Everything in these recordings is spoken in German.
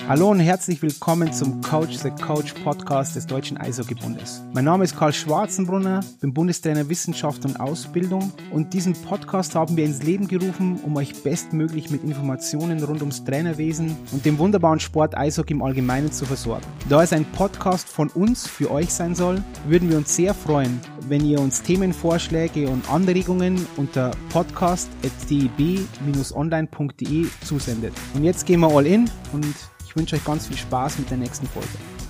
Hallo und herzlich willkommen zum Coach the Coach Podcast des Deutschen Eishockeybundes. Mein Name ist Karl Schwarzenbrunner, bin Bundestrainer Wissenschaft und Ausbildung und diesen Podcast haben wir ins Leben gerufen, um euch bestmöglich mit Informationen rund ums Trainerwesen und dem wunderbaren Sport Eishockey im Allgemeinen zu versorgen. Da es ein Podcast von uns für euch sein soll, würden wir uns sehr freuen, wenn ihr uns Themenvorschläge und Anregungen unter podcast@deb-online.de zusendet. Und jetzt gehen wir all in und ich wünsche euch ganz viel Spaß mit der nächsten Folge.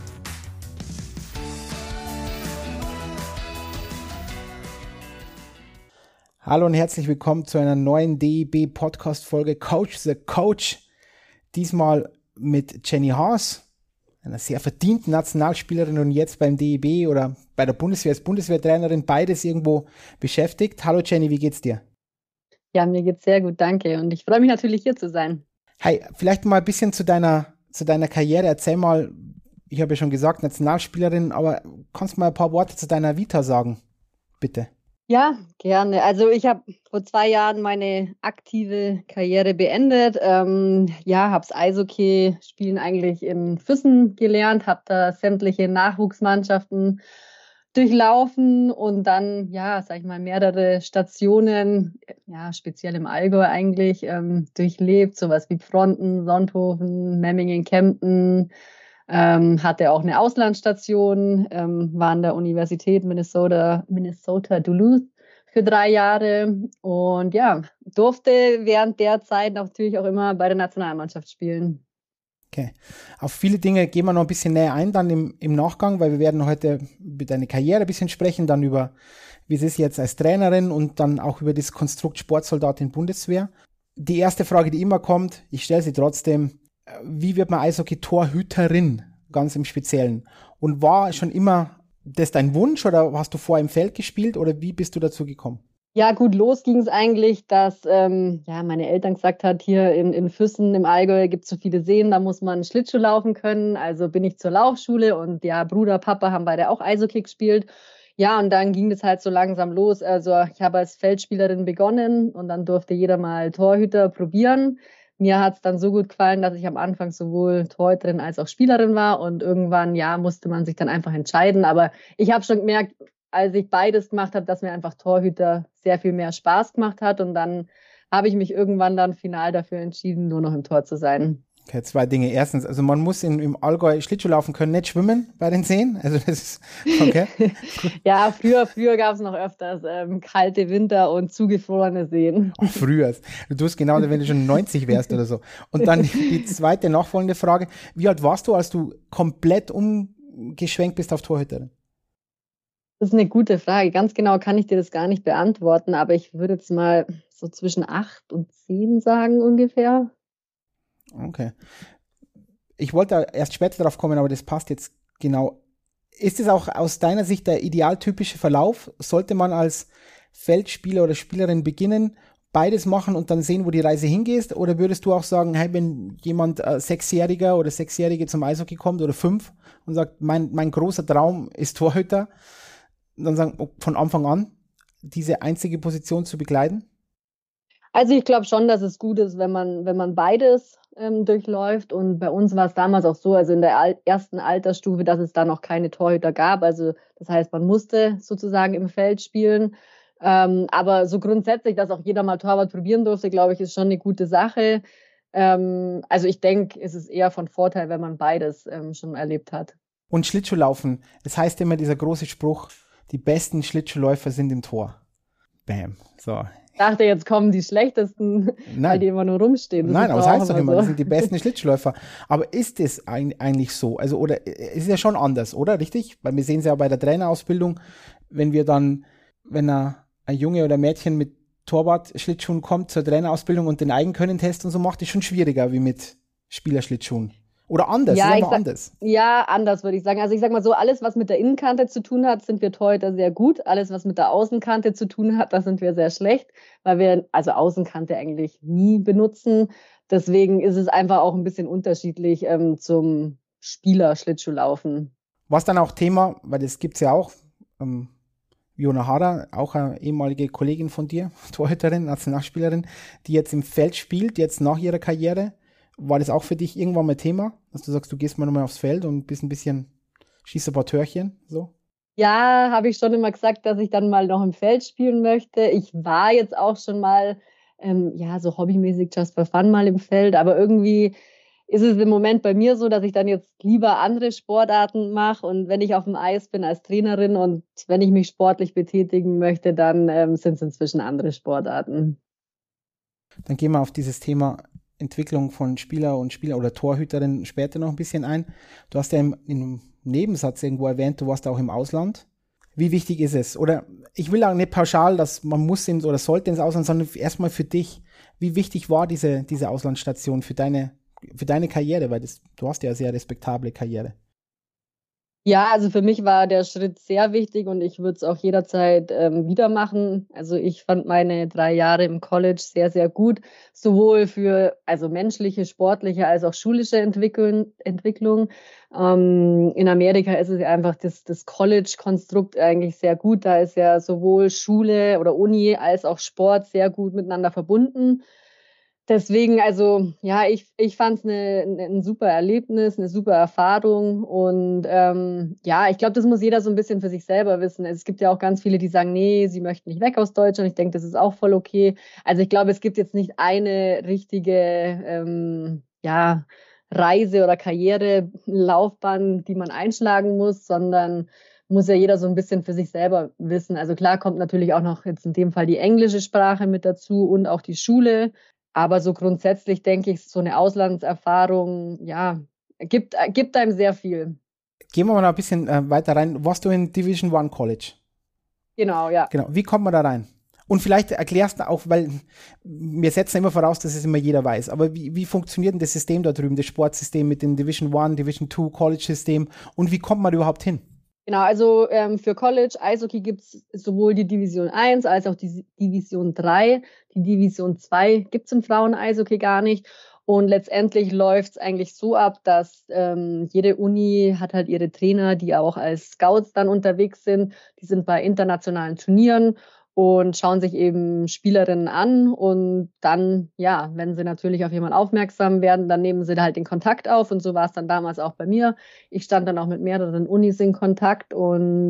Hallo und herzlich willkommen zu einer neuen DEB-Podcast-Folge Coach the Coach. Diesmal mit Jenny Haas, einer sehr verdienten Nationalspielerin und jetzt beim DEB oder bei der Bundeswehr als Bundeswehrtrainerin, beides irgendwo beschäftigt. Hallo Jenny, wie geht's dir? Ja, mir geht's sehr gut, danke. Und ich freue mich natürlich, hier zu sein. Hi, vielleicht mal ein bisschen zu deiner Karriere. Erzähl mal, ich habe ja schon gesagt, Nationalspielerin, aber kannst du mal ein paar Worte zu deiner Vita sagen, bitte? Ja, gerne. Also ich habe vor 2 Jahren meine aktive Karriere beendet. Habe das Eishockey-Spielen eigentlich in Füssen gelernt, habe da sämtliche Nachwuchsmannschaften durchlaufen und dann, mehrere Stationen, speziell im Allgäu eigentlich, durchlebt, sowas wie Pfronten, Sonthofen, Memmingen, Kempten, hatte auch eine Auslandsstation, war an der Universität Minnesota Duluth für 3 Jahre und durfte während der Zeit natürlich auch immer bei der Nationalmannschaft spielen. Okay. Auf viele Dinge gehen wir noch ein bisschen näher ein dann im Nachgang, weil wir werden heute über deine Karriere ein bisschen sprechen, dann über, wie es ist jetzt als Trainerin und dann auch über das Konstrukt Sportsoldatin Bundeswehr. Die erste Frage, die immer kommt, ich stelle sie trotzdem, wie wird man Eishockey-Torhüterin, ganz im Speziellen? Und war schon immer das dein Wunsch oder hast du vorher im Feld gespielt oder wie bist du dazu gekommen? Ja, gut, los ging es eigentlich, dass meine Eltern gesagt hat, hier in Füssen im Allgäu gibt es so viele Seen, da muss man Schlittschuh laufen können. Also bin ich zur Laufschule und Bruder, Papa haben beide auch Eishockey gespielt. Ja, und dann ging das halt so langsam los. Also ich habe als Feldspielerin begonnen und dann durfte jeder mal Torhüter probieren. Mir hat es dann so gut gefallen, dass ich am Anfang sowohl Torhüterin als auch Spielerin war und irgendwann, musste man sich dann einfach entscheiden. Aber ich habe schon gemerkt, als ich beides gemacht habe, dass mir einfach Torhüter sehr viel mehr Spaß gemacht hat. Und dann habe ich mich irgendwann dann final dafür entschieden, nur noch im Tor zu sein. Okay, 2 Dinge. Erstens, also man muss im Allgäu Schlittschuh laufen können, nicht schwimmen bei den Seen. Also das ist okay. Ja, früher gab es noch öfters kalte Winter und zugefrorene Seen. Ach, früher. Du tust genau, wenn du schon 90 wärst oder so. Und dann die zweite nachfolgende Frage. Wie alt warst du, als du komplett umgeschwenkt bist auf Torhüterin? Das ist eine gute Frage. Ganz genau kann ich dir das gar nicht beantworten, aber ich würde jetzt mal so zwischen 8 und 10 sagen ungefähr. Okay. Ich wollte erst später darauf kommen, aber das passt jetzt genau. Ist es auch aus deiner Sicht der idealtypische Verlauf? Sollte man als Feldspieler oder Spielerin beginnen, beides machen und dann sehen, wo die Reise hingeht? Oder würdest du auch sagen, hey, wenn jemand 6-Jähriger oder 6-Jährige zum Eishockey kommt oder 5 und sagt, mein großer Traum ist Torhüter, dann sagen, von Anfang an diese einzige Position zu bekleiden? Also ich glaube schon, dass es gut ist, wenn man beides durchläuft. Und bei uns war es damals auch so, also in der ersten Altersstufe, dass es da noch keine Torhüter gab. Also das heißt, man musste sozusagen im Feld spielen. Aber so grundsätzlich, dass auch jeder mal Torwart probieren durfte, glaube ich, ist schon eine gute Sache. Also ich denke, es ist eher von Vorteil, wenn man beides schon erlebt hat. Und Schlittschuhlaufen, das heißt immer dieser große Spruch, die besten Schlittschuhläufer sind im Tor. Bam. So. Ich dachte, jetzt kommen die schlechtesten, weil die immer nur rumstehen. Nein, aber das heißt doch immer, das sind die besten Schlittschuhläufer. Aber ist es eigentlich so? Also, oder ist ja schon anders, oder? Richtig? Weil wir sehen es ja bei der Trainerausbildung, wenn ein Junge oder Mädchen mit Torwart-Schlittschuhen kommt zur Trainerausbildung und den Eigenkönnen-Test und so macht, ist schon schwieriger wie mit Spielerschlittschuhen. Oder anders, anders. Ja, anders würde ich sagen. Also ich sag mal so, alles, was mit der Innenkante zu tun hat, sind wir Torhüter sehr gut. Alles, was mit der Außenkante zu tun hat, da sind wir sehr schlecht, weil wir also Außenkante eigentlich nie benutzen. Deswegen ist es einfach auch ein bisschen unterschiedlich zum Spieler-Schlittschuhlaufen. Was dann auch Thema, weil das gibt's ja auch, Jona Harder, auch eine ehemalige Kollegin von dir, Torhüterin, Nationalspielerin, die jetzt im Feld spielt, jetzt nach ihrer Karriere. War das auch für dich irgendwann mal Thema, dass du sagst, du gehst mal nochmal aufs Feld und bist ein bisschen, schießt ein paar Törchen, so? Ja, habe ich schon immer gesagt, dass ich dann mal noch im Feld spielen möchte. Ich war jetzt auch schon mal, ja, so hobbymäßig just for fun mal im Feld, aber irgendwie ist es im Moment bei mir so, dass ich dann jetzt lieber andere Sportarten mache und wenn ich auf dem Eis bin als Trainerin und wenn ich mich sportlich betätigen möchte, dann sind es inzwischen andere Sportarten. Dann gehen wir auf dieses Thema Entwicklung von Spieler und Spieler oder Torhüterin später noch ein bisschen ein. Du hast ja im Nebensatz irgendwo erwähnt, du warst auch im Ausland. Wie wichtig ist es? Oder ich will auch nicht pauschal, dass man muss oder sollte ins Ausland, sondern erstmal für dich. Wie wichtig war diese Auslandsstation für deine Karriere? Weil du hast ja eine sehr respektable Karriere. Ja, also für mich war der Schritt sehr wichtig und ich würde es auch jederzeit wieder machen. Also ich fand meine 3 Jahre im College sehr, sehr gut, sowohl für also menschliche, sportliche als auch schulische Entwicklung. In Amerika ist es ja einfach das College-Konstrukt eigentlich sehr gut. Da ist ja sowohl Schule oder Uni als auch Sport sehr gut miteinander verbunden. Deswegen, also ja, ich fand es ein super Erlebnis, eine super Erfahrung und ja, ich glaube, das muss jeder so ein bisschen für sich selber wissen. Es gibt ja auch ganz viele, die sagen, nee, sie möchten nicht weg aus Deutschland. Ich denke, das ist auch voll okay. Also ich glaube, es gibt jetzt nicht eine richtige ja, Reise- oder Karrierelaufbahn, die man einschlagen muss, sondern muss ja jeder so ein bisschen für sich selber wissen. Also klar kommt natürlich auch noch jetzt in dem Fall die englische Sprache mit dazu und auch die Schule. Aber so grundsätzlich denke ich, so eine Auslandserfahrung, ja, gibt einem sehr viel. Gehen wir mal ein bisschen weiter rein. Warst du in Division One College? Genau, ja. Genau. Wie kommt man da rein? Und vielleicht erklärst du auch, weil wir setzen immer voraus, dass es immer jeder weiß. Aber wie funktioniert denn das System da drüben, das Sportsystem mit dem Division One, Division Two College-System? Und wie kommt man da überhaupt hin? Genau, also für College Eishockey gibt es sowohl die Division 1 als auch die Division 3. Die Division 2 gibt es im Frauen-Eishockey gar nicht. Und letztendlich läuft es eigentlich so ab, dass jede Uni hat halt ihre Trainer, die auch als Scouts dann unterwegs sind. Die sind bei internationalen Turnieren und schauen sich eben Spielerinnen an und dann, ja, wenn sie natürlich auf jemanden aufmerksam werden, dann nehmen sie halt den Kontakt auf und so war es dann damals auch bei mir. Ich stand dann auch mit mehreren Unis in Kontakt und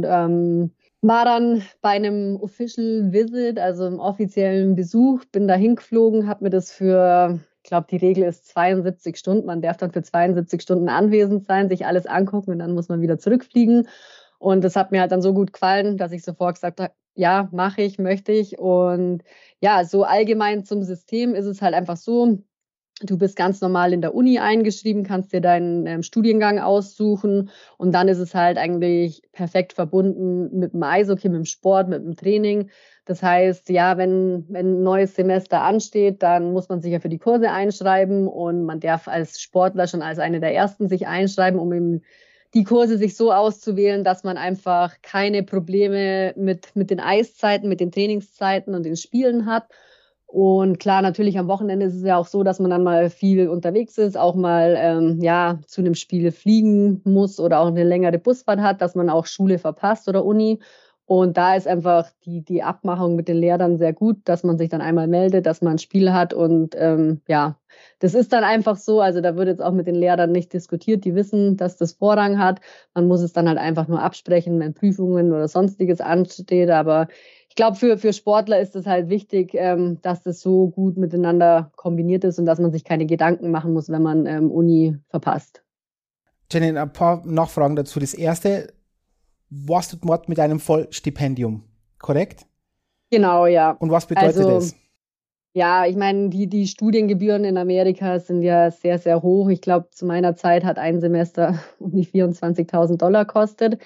war dann bei einem Official Visit, also einem offiziellen Besuch, bin da hingeflogen, habe mir das für, ich glaube, die Regel ist 72 Stunden, man darf dann für 72 Stunden anwesend sein, sich alles angucken und dann muss man wieder zurückfliegen. Und das hat mir halt dann so gut gefallen, dass ich sofort gesagt habe, ja, mache ich, möchte ich. Und ja, so allgemein zum System ist es halt einfach so, du bist ganz normal in der Uni eingeschrieben, kannst dir deinen Studiengang aussuchen und dann ist es halt eigentlich perfekt verbunden mit dem Eishockey, mit dem Sport, mit dem Training. Das heißt, ja, wenn ein neues Semester ansteht, dann muss man sich ja für die Kurse einschreiben und man darf als Sportler schon als eine der ersten sich einschreiben, um eben die Kurse sich so auszuwählen, dass man einfach keine Probleme mit den Eiszeiten, mit den Trainingszeiten und den Spielen hat. Und klar, natürlich am Wochenende ist es ja auch so, dass man dann mal viel unterwegs ist, auch mal ja zu einem Spiel fliegen muss oder auch eine längere Busfahrt hat, dass man auch Schule verpasst oder Uni. Und da ist einfach die Abmachung mit den Lehrern sehr gut, dass man sich dann einmal meldet, dass man ein Spiel hat. Und ja, das ist dann einfach so. Also da wird jetzt auch mit den Lehrern nicht diskutiert. Die wissen, dass das Vorrang hat. Man muss es dann halt einfach nur absprechen, wenn Prüfungen oder sonstiges ansteht. Aber ich glaube, für Sportler ist es halt wichtig, dass das so gut miteinander kombiniert ist und dass man sich keine Gedanken machen muss, wenn man Uni verpasst. Jenny, ein paar Nachfragen dazu. Das erste, warst du dort mit einem Vollstipendium, korrekt? Genau, ja. Und was bedeutet das? Ja, ich meine, die Studiengebühren in Amerika sind ja sehr, sehr hoch. Ich glaube, zu meiner Zeit hat ein Semester um die $24.000 kostet.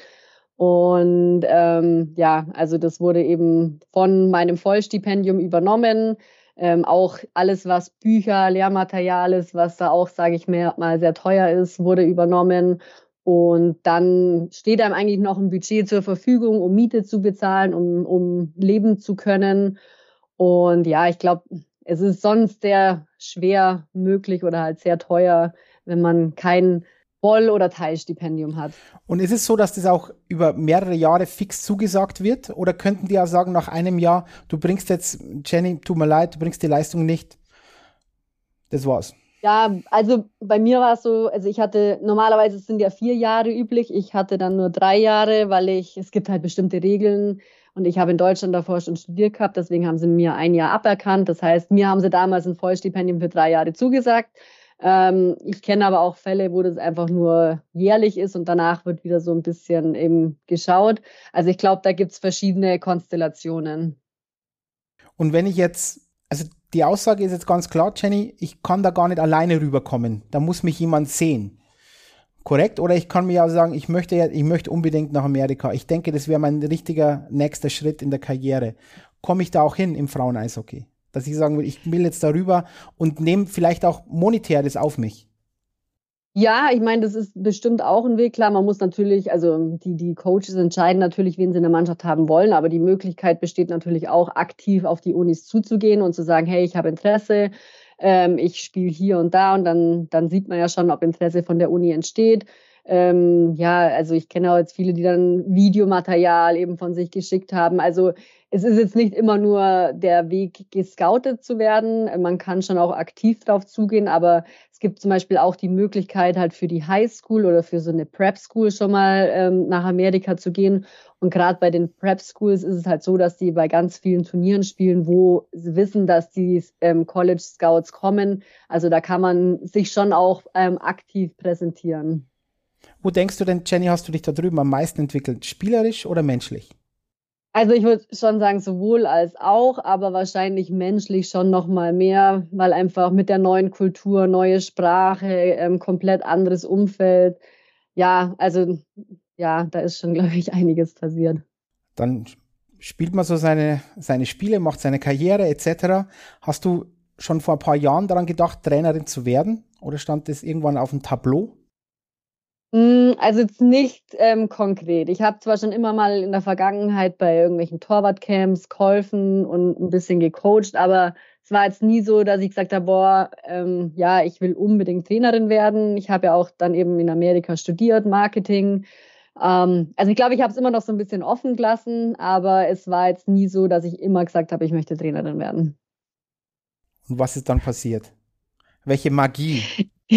Und ja, also das wurde eben von meinem Vollstipendium übernommen. Auch alles, was Bücher, Lehrmaterial ist, was da auch, sage ich mal, sehr teuer ist, wurde übernommen. Und dann steht einem eigentlich noch ein Budget zur Verfügung, um Miete zu bezahlen, um leben zu können. Und ja, ich glaube, es ist sonst sehr schwer möglich oder halt sehr teuer, wenn man kein Voll- oder Teilstipendium hat. Und ist es so, dass das auch über mehrere Jahre fix zugesagt wird? Oder könnten die auch sagen, nach einem Jahr, du bringst jetzt, Jenny, tut mir leid, du bringst die Leistung nicht, das war's? Ja, also bei mir war es so, also ich hatte, normalerweise sind ja 4 Jahre üblich, ich hatte dann nur 3 Jahre, es gibt halt bestimmte Regeln und ich habe in Deutschland davor schon studiert gehabt, deswegen haben sie mir ein Jahr aberkannt. Das heißt, mir haben sie damals ein Vollstipendium für 3 Jahre zugesagt. Ich kenne aber auch Fälle, wo das einfach nur jährlich ist und danach wird wieder so ein bisschen eben geschaut. Also ich glaube, da gibt es verschiedene Konstellationen. Und wenn ich jetzt, also die Aussage ist jetzt ganz klar, Jenny, ich kann da gar nicht alleine rüberkommen. Da muss mich jemand sehen. Korrekt? Oder ich kann mir ja sagen, ich möchte unbedingt nach Amerika. Ich denke, das wäre mein richtiger nächster Schritt in der Karriere. Komme ich da auch hin im Frauen-Eishockey? Dass ich sagen will, ich will jetzt darüber und nehme vielleicht auch monetär das auf mich. Ja, ich meine, das ist bestimmt auch ein Weg. Klar, man muss natürlich, also die Coaches entscheiden natürlich, wen sie in der Mannschaft haben wollen, aber die Möglichkeit besteht natürlich auch, aktiv auf die Unis zuzugehen und zu sagen, hey, ich habe Interesse, ich spiele hier und dann sieht man ja schon, ob Interesse von der Uni entsteht. Ja, also ich kenne auch jetzt viele, die dann Videomaterial eben von sich geschickt haben. Also es ist jetzt nicht immer nur der Weg, gescoutet zu werden. Man kann schon auch aktiv drauf zugehen, aber es gibt zum Beispiel auch die Möglichkeit, halt für die Highschool oder für so eine Prep School schon mal nach Amerika zu gehen. Und gerade bei den Prep Schools ist es halt so, dass die bei ganz vielen Turnieren spielen, wo sie wissen, dass die College Scouts kommen. Also da kann man sich schon auch aktiv präsentieren. Wo denkst du denn, Jenny, hast du dich da drüben am meisten entwickelt? Spielerisch oder menschlich? Also ich würde schon sagen, sowohl als auch, aber wahrscheinlich menschlich schon noch mal mehr, weil einfach mit der neuen Kultur, neue Sprache, komplett anderes Umfeld. Ja, also ja, da ist schon, glaube ich, einiges passiert. Dann spielt man so seine Spiele, macht seine Karriere etc. Hast du schon vor ein paar Jahren daran gedacht, Trainerin zu werden? Oder stand das irgendwann auf dem Tableau? Also jetzt nicht konkret. Ich habe zwar schon immer mal in der Vergangenheit bei irgendwelchen Torwartcamps geholfen und ein bisschen gecoacht, aber es war jetzt nie so, dass ich gesagt habe, boah, ja, ich will unbedingt Trainerin werden. Ich habe ja auch dann eben in Amerika studiert, Marketing. Also ich glaube, ich habe es immer noch so ein bisschen offen gelassen, aber es war jetzt nie so, dass ich immer gesagt habe, ich möchte Trainerin werden. Und was ist dann passiert? Welche Magie?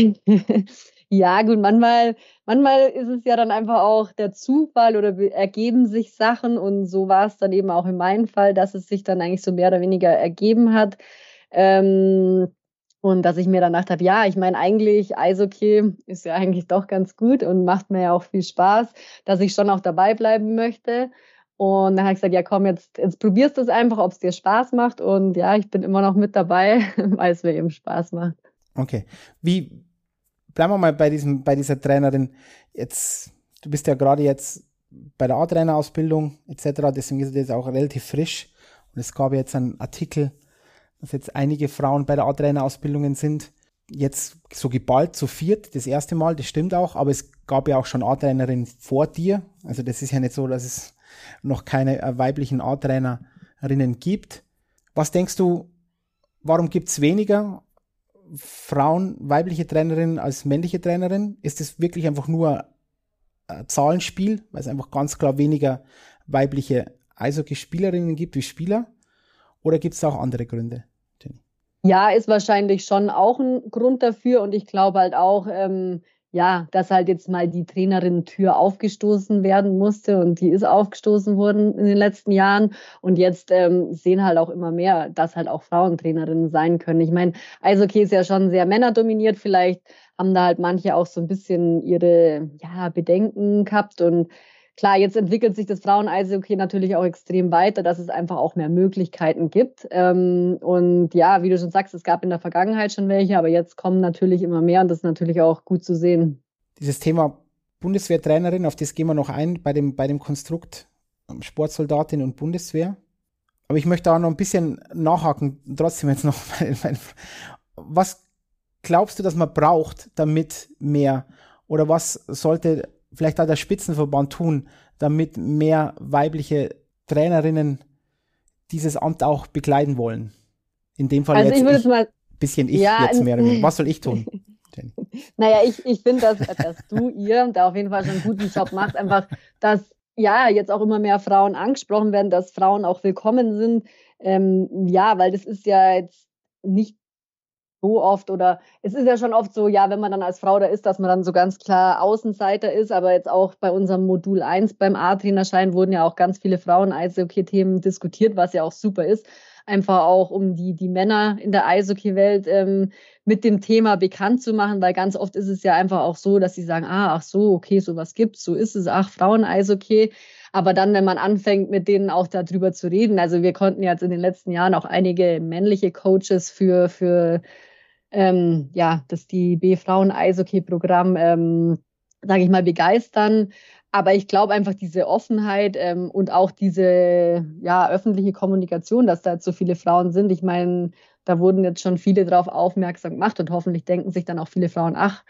Ja, gut, manchmal ist es ja dann einfach auch der Zufall oder ergeben sich Sachen und so war es dann eben auch in meinem Fall, dass es sich dann eigentlich so mehr oder weniger ergeben hat. Ähm, und dass ich mir dann gedacht habe, ja, ich meine, eigentlich Eishockey ist ja eigentlich doch ganz gut und macht mir ja auch viel Spaß, dass ich schon auch dabei bleiben möchte. Und dann habe ich gesagt, ja komm, jetzt probierst du es einfach, ob es dir Spaß macht. Und ja, ich bin immer noch mit dabei, weil es mir eben Spaß macht. Okay. Bleiben wir mal bei dieser Trainerin. Jetzt, du bist ja gerade jetzt bei der A-Trainer-Ausbildung etc., deswegen ist es jetzt auch relativ frisch. Und es gab jetzt einen Artikel, dass jetzt einige Frauen bei der A-Trainer-Ausbildungen sind. Jetzt so geballt zu viert, das erste Mal, das stimmt auch, aber es gab ja auch schon A-Trainerinnen vor dir. Also das ist ja nicht so, dass es noch keine weiblichen A-Trainerinnen gibt. Was denkst du, warum gibt es weniger Frauen, weibliche Trainerinnen als männliche Trainerinnen? Ist es wirklich einfach nur ein Zahlenspiel, weil es einfach ganz klar weniger weibliche Eishockey-Spielerinnen gibt wie Spieler? Oder gibt es auch andere Gründe, Jenny? Ja, ist wahrscheinlich schon auch ein Grund dafür und ich glaube halt auch, ja, dass halt jetzt mal die Trainerin-Tür aufgestoßen werden musste und die ist aufgestoßen worden in den letzten Jahren und jetzt sehen halt auch immer mehr, dass halt auch Frauentrainerinnen sein können. Ich meine, Eishockey ist ja schon sehr männerdominiert, vielleicht haben da halt manche auch so ein bisschen ihre, ja, Bedenken gehabt und klar, jetzt entwickelt sich das Frauen-Eishockey natürlich auch extrem weiter, dass es einfach auch mehr Möglichkeiten gibt. Und ja, wie du schon sagst, es gab in der Vergangenheit schon welche, aber jetzt kommen natürlich immer mehr und das ist natürlich auch gut zu sehen. Dieses Thema Bundeswehrtrainerin, auf das gehen wir noch ein bei dem Konstrukt Sportsoldatin und Bundeswehr. Aber ich möchte auch noch ein bisschen nachhaken, trotzdem jetzt noch. Was glaubst du, dass man braucht, damit mehr, oder was sollte vielleicht auch der Spitzenverband tun, damit mehr weibliche Trainerinnen dieses Amt auch bekleiden wollen? In dem Fall Also jetzt ich würde jetzt mal, ja, jetzt mehr oder weniger. Was soll ich tun, Jenny? naja, ich finde, dass ihr da auf jeden Fall schon einen guten Job macht, einfach, dass ja jetzt auch immer mehr Frauen angesprochen werden, dass Frauen auch willkommen sind. Ja, weil das ist ja jetzt nicht so oft, oder es ist ja schon oft so, ja, wenn man dann als Frau da ist, dass man dann so ganz klar Außenseiter ist, aber jetzt auch bei unserem Modul 1 beim A-Trainerschein wurden ja auch ganz viele Frauen-Eishockey-Themen diskutiert, was ja auch super ist, einfach auch um die Männer in der Eishockey-Welt mit dem Thema bekannt zu machen, weil ganz oft ist es ja einfach auch so, dass sie sagen, ach so, okay, sowas gibt's, so ist es, ach, Frauen-Eishockey. Aber dann, wenn man anfängt, mit denen auch darüber zu reden, also wir konnten jetzt in den letzten Jahren auch einige männliche Coaches für das DIB Frauen-Eishockey-Programm, sage ich mal, begeistern. Aber ich glaube einfach diese Offenheit und auch diese öffentliche Kommunikation, dass da jetzt so viele Frauen sind. Ich meine, da wurden jetzt schon viele drauf aufmerksam gemacht und hoffentlich denken sich dann auch viele Frauen, ach,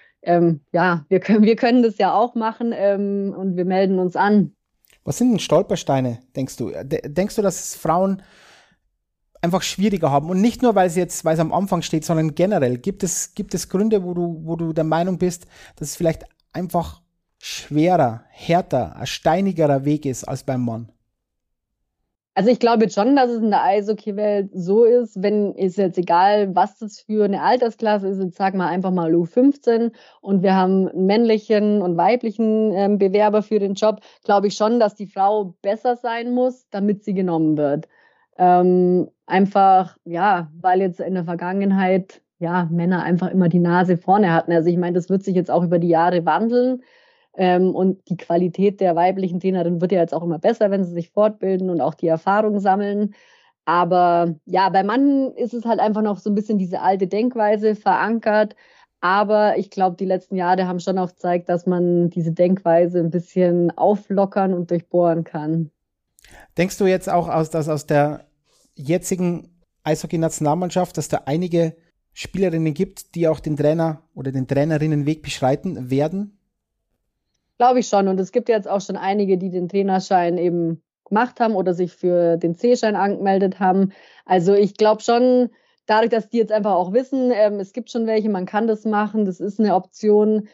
wir können das ja auch machen und wir melden uns an. Was sind denn Stolpersteine, denkst du? Denkst du, dass Frauen einfach schwieriger haben? Und nicht nur, weil es am Anfang steht, sondern generell. Gibt es Gründe, wo du der Meinung bist, dass es vielleicht einfach schwerer, härter, ein steinigerer Weg ist als beim Mann? Also ich glaube schon, dass es in der Eishockey-Welt so ist, wenn ist jetzt egal, was das für eine Altersklasse ist, jetzt sag mal einfach mal U15 und wir haben einen männlichen und weiblichen Bewerber für den Job, glaube ich schon, dass die Frau besser sein muss, damit sie genommen wird. Einfach, weil jetzt in der Vergangenheit Männer einfach immer die Nase vorne hatten. Also ich meine, das wird sich jetzt auch über die Jahre wandeln. Und die Qualität der weiblichen Trainerin wird ja jetzt auch immer besser, wenn sie sich fortbilden und auch die Erfahrung sammeln. Aber bei Mann ist es halt einfach noch so ein bisschen diese alte Denkweise verankert. Aber ich glaube, die letzten Jahre haben schon auch gezeigt, dass man diese Denkweise ein bisschen auflockern und durchbohren kann. Denkst du jetzt auch aus der jetzigen Eishockey-Nationalmannschaft, dass da einige Spielerinnen gibt, die auch den Trainer oder den Trainerinnenweg beschreiten werden? Glaube ich schon. Und es gibt jetzt auch schon einige, die den Trainerschein eben gemacht haben oder sich für den C-Schein angemeldet haben. Also ich glaube schon, dadurch, dass die jetzt einfach auch wissen, es gibt schon welche, man kann das machen, das ist eine Option,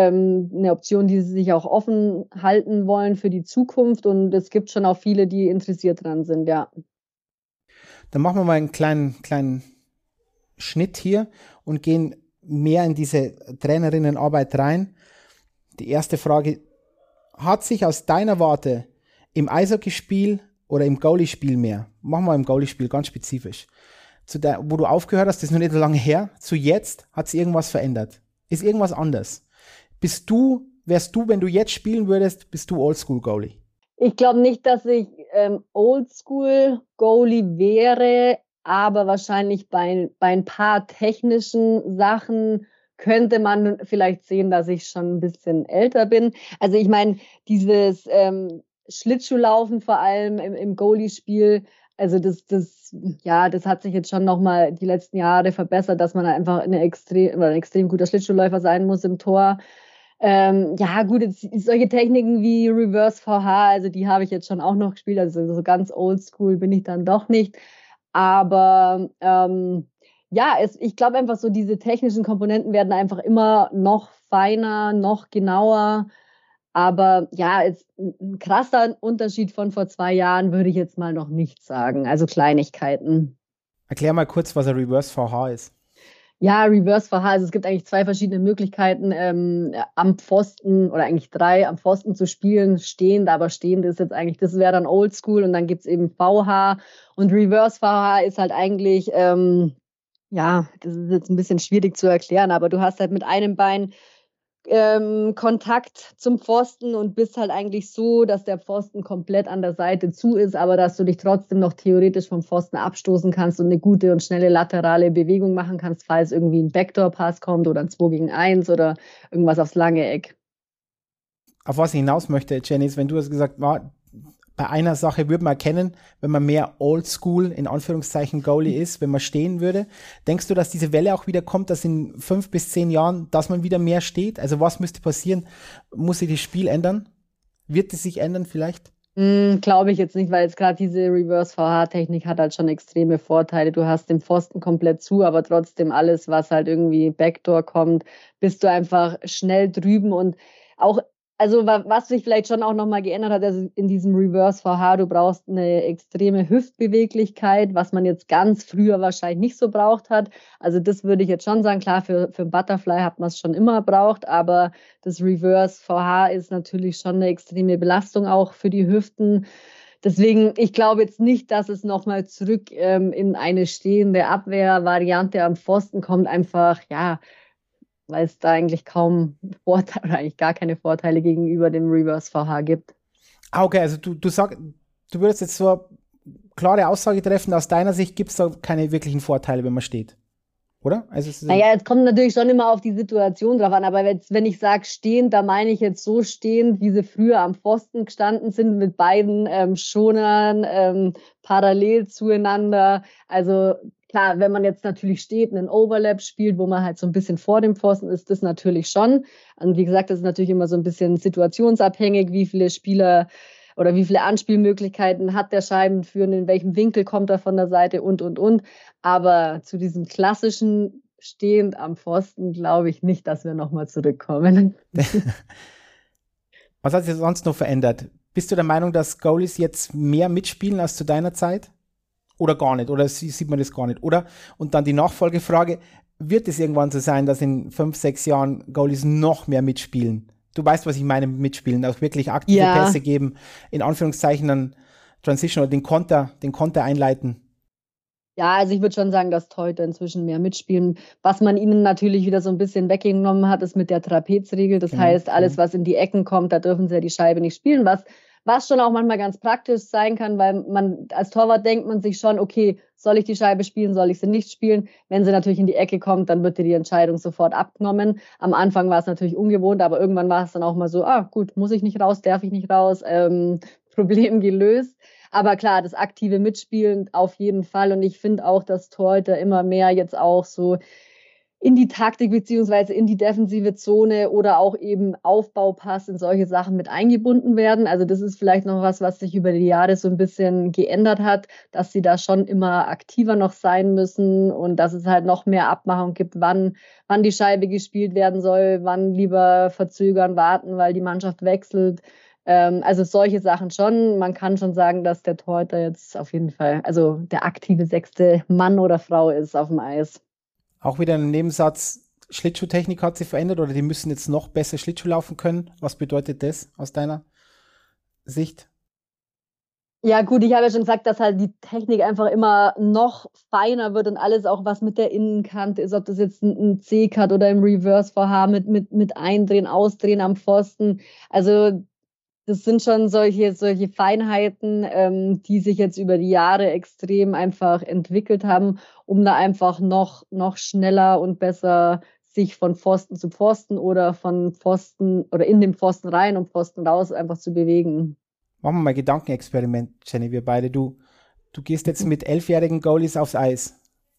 die sie sich auch offen halten wollen für die Zukunft. Und es gibt schon auch viele, die interessiert dran sind, ja. Dann machen wir mal einen kleinen Schnitt hier und gehen mehr in diese Trainerinnenarbeit rein. Die erste Frage, hat sich aus deiner Warte im Eishockeyspiel oder im Goalie-Spiel mehr, machen wir im Goalie-Spiel ganz spezifisch, wo du aufgehört hast, das ist noch nicht so lange her, zu jetzt, hat sich irgendwas verändert? Ist irgendwas anders? Wärst du, wenn du jetzt spielen würdest, bist du Oldschool-Goalie? Ich glaube nicht, dass ich Oldschool-Goalie wäre, aber wahrscheinlich bei ein paar technischen Sachen könnte man vielleicht sehen, dass ich schon ein bisschen älter bin. Also ich meine, dieses Schlittschuhlaufen vor allem im Goalie-Spiel, also das hat sich jetzt schon nochmal die letzten Jahre verbessert, dass man einfach ein extrem guter Schlittschuhläufer sein muss im Tor. Gut, jetzt solche Techniken wie Reverse VH, also die habe ich jetzt schon auch noch gespielt, also so ganz oldschool bin ich dann doch nicht. Aber ich glaube einfach so, diese technischen Komponenten werden einfach immer noch feiner, noch genauer. Aber jetzt ein krasser Unterschied von vor 2 Jahren würde ich jetzt mal noch nicht sagen. Also Kleinigkeiten. Erklär mal kurz, was ein Reverse VH ist. Ja, Reverse VH, also es gibt eigentlich 2 verschiedene Möglichkeiten, am Pfosten oder eigentlich 3 am Pfosten zu spielen, stehend, aber stehend ist jetzt eigentlich, das wäre dann Oldschool und dann gibt's eben VH und Reverse VH ist halt eigentlich, das ist jetzt ein bisschen schwierig zu erklären, aber du hast halt mit einem Bein Kontakt zum Pfosten und bist halt eigentlich so, dass der Pfosten komplett an der Seite zu ist, aber dass du dich trotzdem noch theoretisch vom Pfosten abstoßen kannst und eine gute und schnelle laterale Bewegung machen kannst, falls irgendwie ein Backdoor-Pass kommt oder ein 2 gegen 1 oder irgendwas aufs lange Eck. Auf was ich hinaus möchte, Jenny, ist, wenn du hast gesagt, bei einer Sache würde man erkennen, wenn man mehr Oldschool, in Anführungszeichen, Goalie ist, wenn man stehen würde. Denkst du, dass diese Welle auch wieder kommt, dass in 5 bis 10 Jahren, dass man wieder mehr steht? Also was müsste passieren? Muss sich das Spiel ändern? Wird es sich ändern vielleicht? Glaube ich jetzt nicht, weil jetzt gerade diese Reverse-VH-Technik hat halt schon extreme Vorteile. Du hast den Pfosten komplett zu, aber trotzdem alles, was halt irgendwie Backdoor kommt, bist du einfach schnell drüben und auch Also was sich vielleicht schon auch nochmal geändert hat, also in diesem Reverse VH, du brauchst eine extreme Hüftbeweglichkeit, was man jetzt ganz früher wahrscheinlich nicht so braucht hat. Also das würde ich jetzt schon sagen, klar, für Butterfly hat man es schon immer braucht, aber das Reverse VH ist natürlich schon eine extreme Belastung auch für die Hüften. Deswegen, ich glaube jetzt nicht, dass es nochmal zurück in eine stehende Abwehrvariante am Pfosten kommt, einfach, ja, weil es da eigentlich kaum Vorteile oder eigentlich gar keine Vorteile gegenüber dem Reverse VH gibt. Okay, also du würdest jetzt so eine klare Aussage treffen, aus deiner Sicht gibt es da keine wirklichen Vorteile, wenn man steht, oder? Also naja, es kommt natürlich schon immer auf die Situation drauf an, aber wenn ich sage stehend, da meine ich jetzt so stehend, wie sie früher am Pfosten gestanden sind, mit beiden Schonern parallel zueinander. Also klar, wenn man jetzt natürlich steht, einen Overlap spielt, wo man halt so ein bisschen vor dem Pfosten ist, das natürlich schon. Und wie gesagt, das ist natürlich immer so ein bisschen situationsabhängig, wie viele Spieler oder wie viele Anspielmöglichkeiten hat der Scheibenführende, in welchem Winkel kommt er von der Seite und. Aber zu diesem klassischen stehend am Pfosten glaube ich nicht, dass wir nochmal zurückkommen. Was hat sich sonst noch verändert? Bist du der Meinung, dass Goalies jetzt mehr mitspielen als zu deiner Zeit? Oder gar nicht? Oder sieht man das gar nicht? Oder? Und dann die Nachfolgefrage, wird es irgendwann so sein, dass in 5, 6 Jahren Goalies noch mehr mitspielen? Du weißt, was ich meine mit mitspielen, auch wirklich aktive Pässe geben, in Anführungszeichen dann Transition oder den Konter einleiten. Ja, also ich würde schon sagen, dass Torhüter inzwischen mehr mitspielen. Was man ihnen natürlich wieder so ein bisschen weggenommen hat, ist mit der Trapezregel. Das heißt, alles, was in die Ecken kommt, da dürfen sie ja die Scheibe nicht spielen, was schon auch manchmal ganz praktisch sein kann, weil man als Torwart denkt man sich schon, okay, soll ich die Scheibe spielen, soll ich sie nicht spielen? Wenn sie natürlich in die Ecke kommt, dann wird dir die Entscheidung sofort abgenommen. Am Anfang war es natürlich ungewohnt, aber irgendwann war es dann auch mal so, gut, muss ich nicht raus, darf ich nicht raus, Problem gelöst. Aber klar, das aktive Mitspielen auf jeden Fall. Und ich finde auch, dass Torhüter immer mehr jetzt auch so in die Taktik beziehungsweise in die defensive Zone oder auch eben Aufbaupass in solche Sachen mit eingebunden werden. Also das ist vielleicht noch was sich über die Jahre so ein bisschen geändert hat, dass sie da schon immer aktiver noch sein müssen und dass es halt noch mehr Abmachung gibt, wann die Scheibe gespielt werden soll, wann lieber verzögern, warten, weil die Mannschaft wechselt. Also solche Sachen schon. Man kann schon sagen, dass der Torhüter jetzt auf jeden Fall, also der aktive 6. Mann oder Frau ist auf dem Eis. Auch wieder ein Nebensatz, Schlittschuhtechnik hat sich verändert oder die müssen jetzt noch besser Schlittschuh laufen können. Was bedeutet das aus deiner Sicht? Ja gut, ich habe ja schon gesagt, dass halt die Technik einfach immer noch feiner wird und alles auch, was mit der Innenkante ist, ob das jetzt ein C-Cut oder im Reverse VH mit Eindrehen, Ausdrehen am Pfosten. Also das sind schon solche Feinheiten, die sich jetzt über die Jahre extrem einfach entwickelt haben, um da einfach noch schneller und besser sich von Pfosten zu Pfosten oder von Pfosten oder in den Pfosten rein und Pfosten raus einfach zu bewegen. Machen wir mal ein Gedankenexperiment, Jenny, wir beide. Du gehst jetzt mit 11-jährigen Goalies aufs Eis.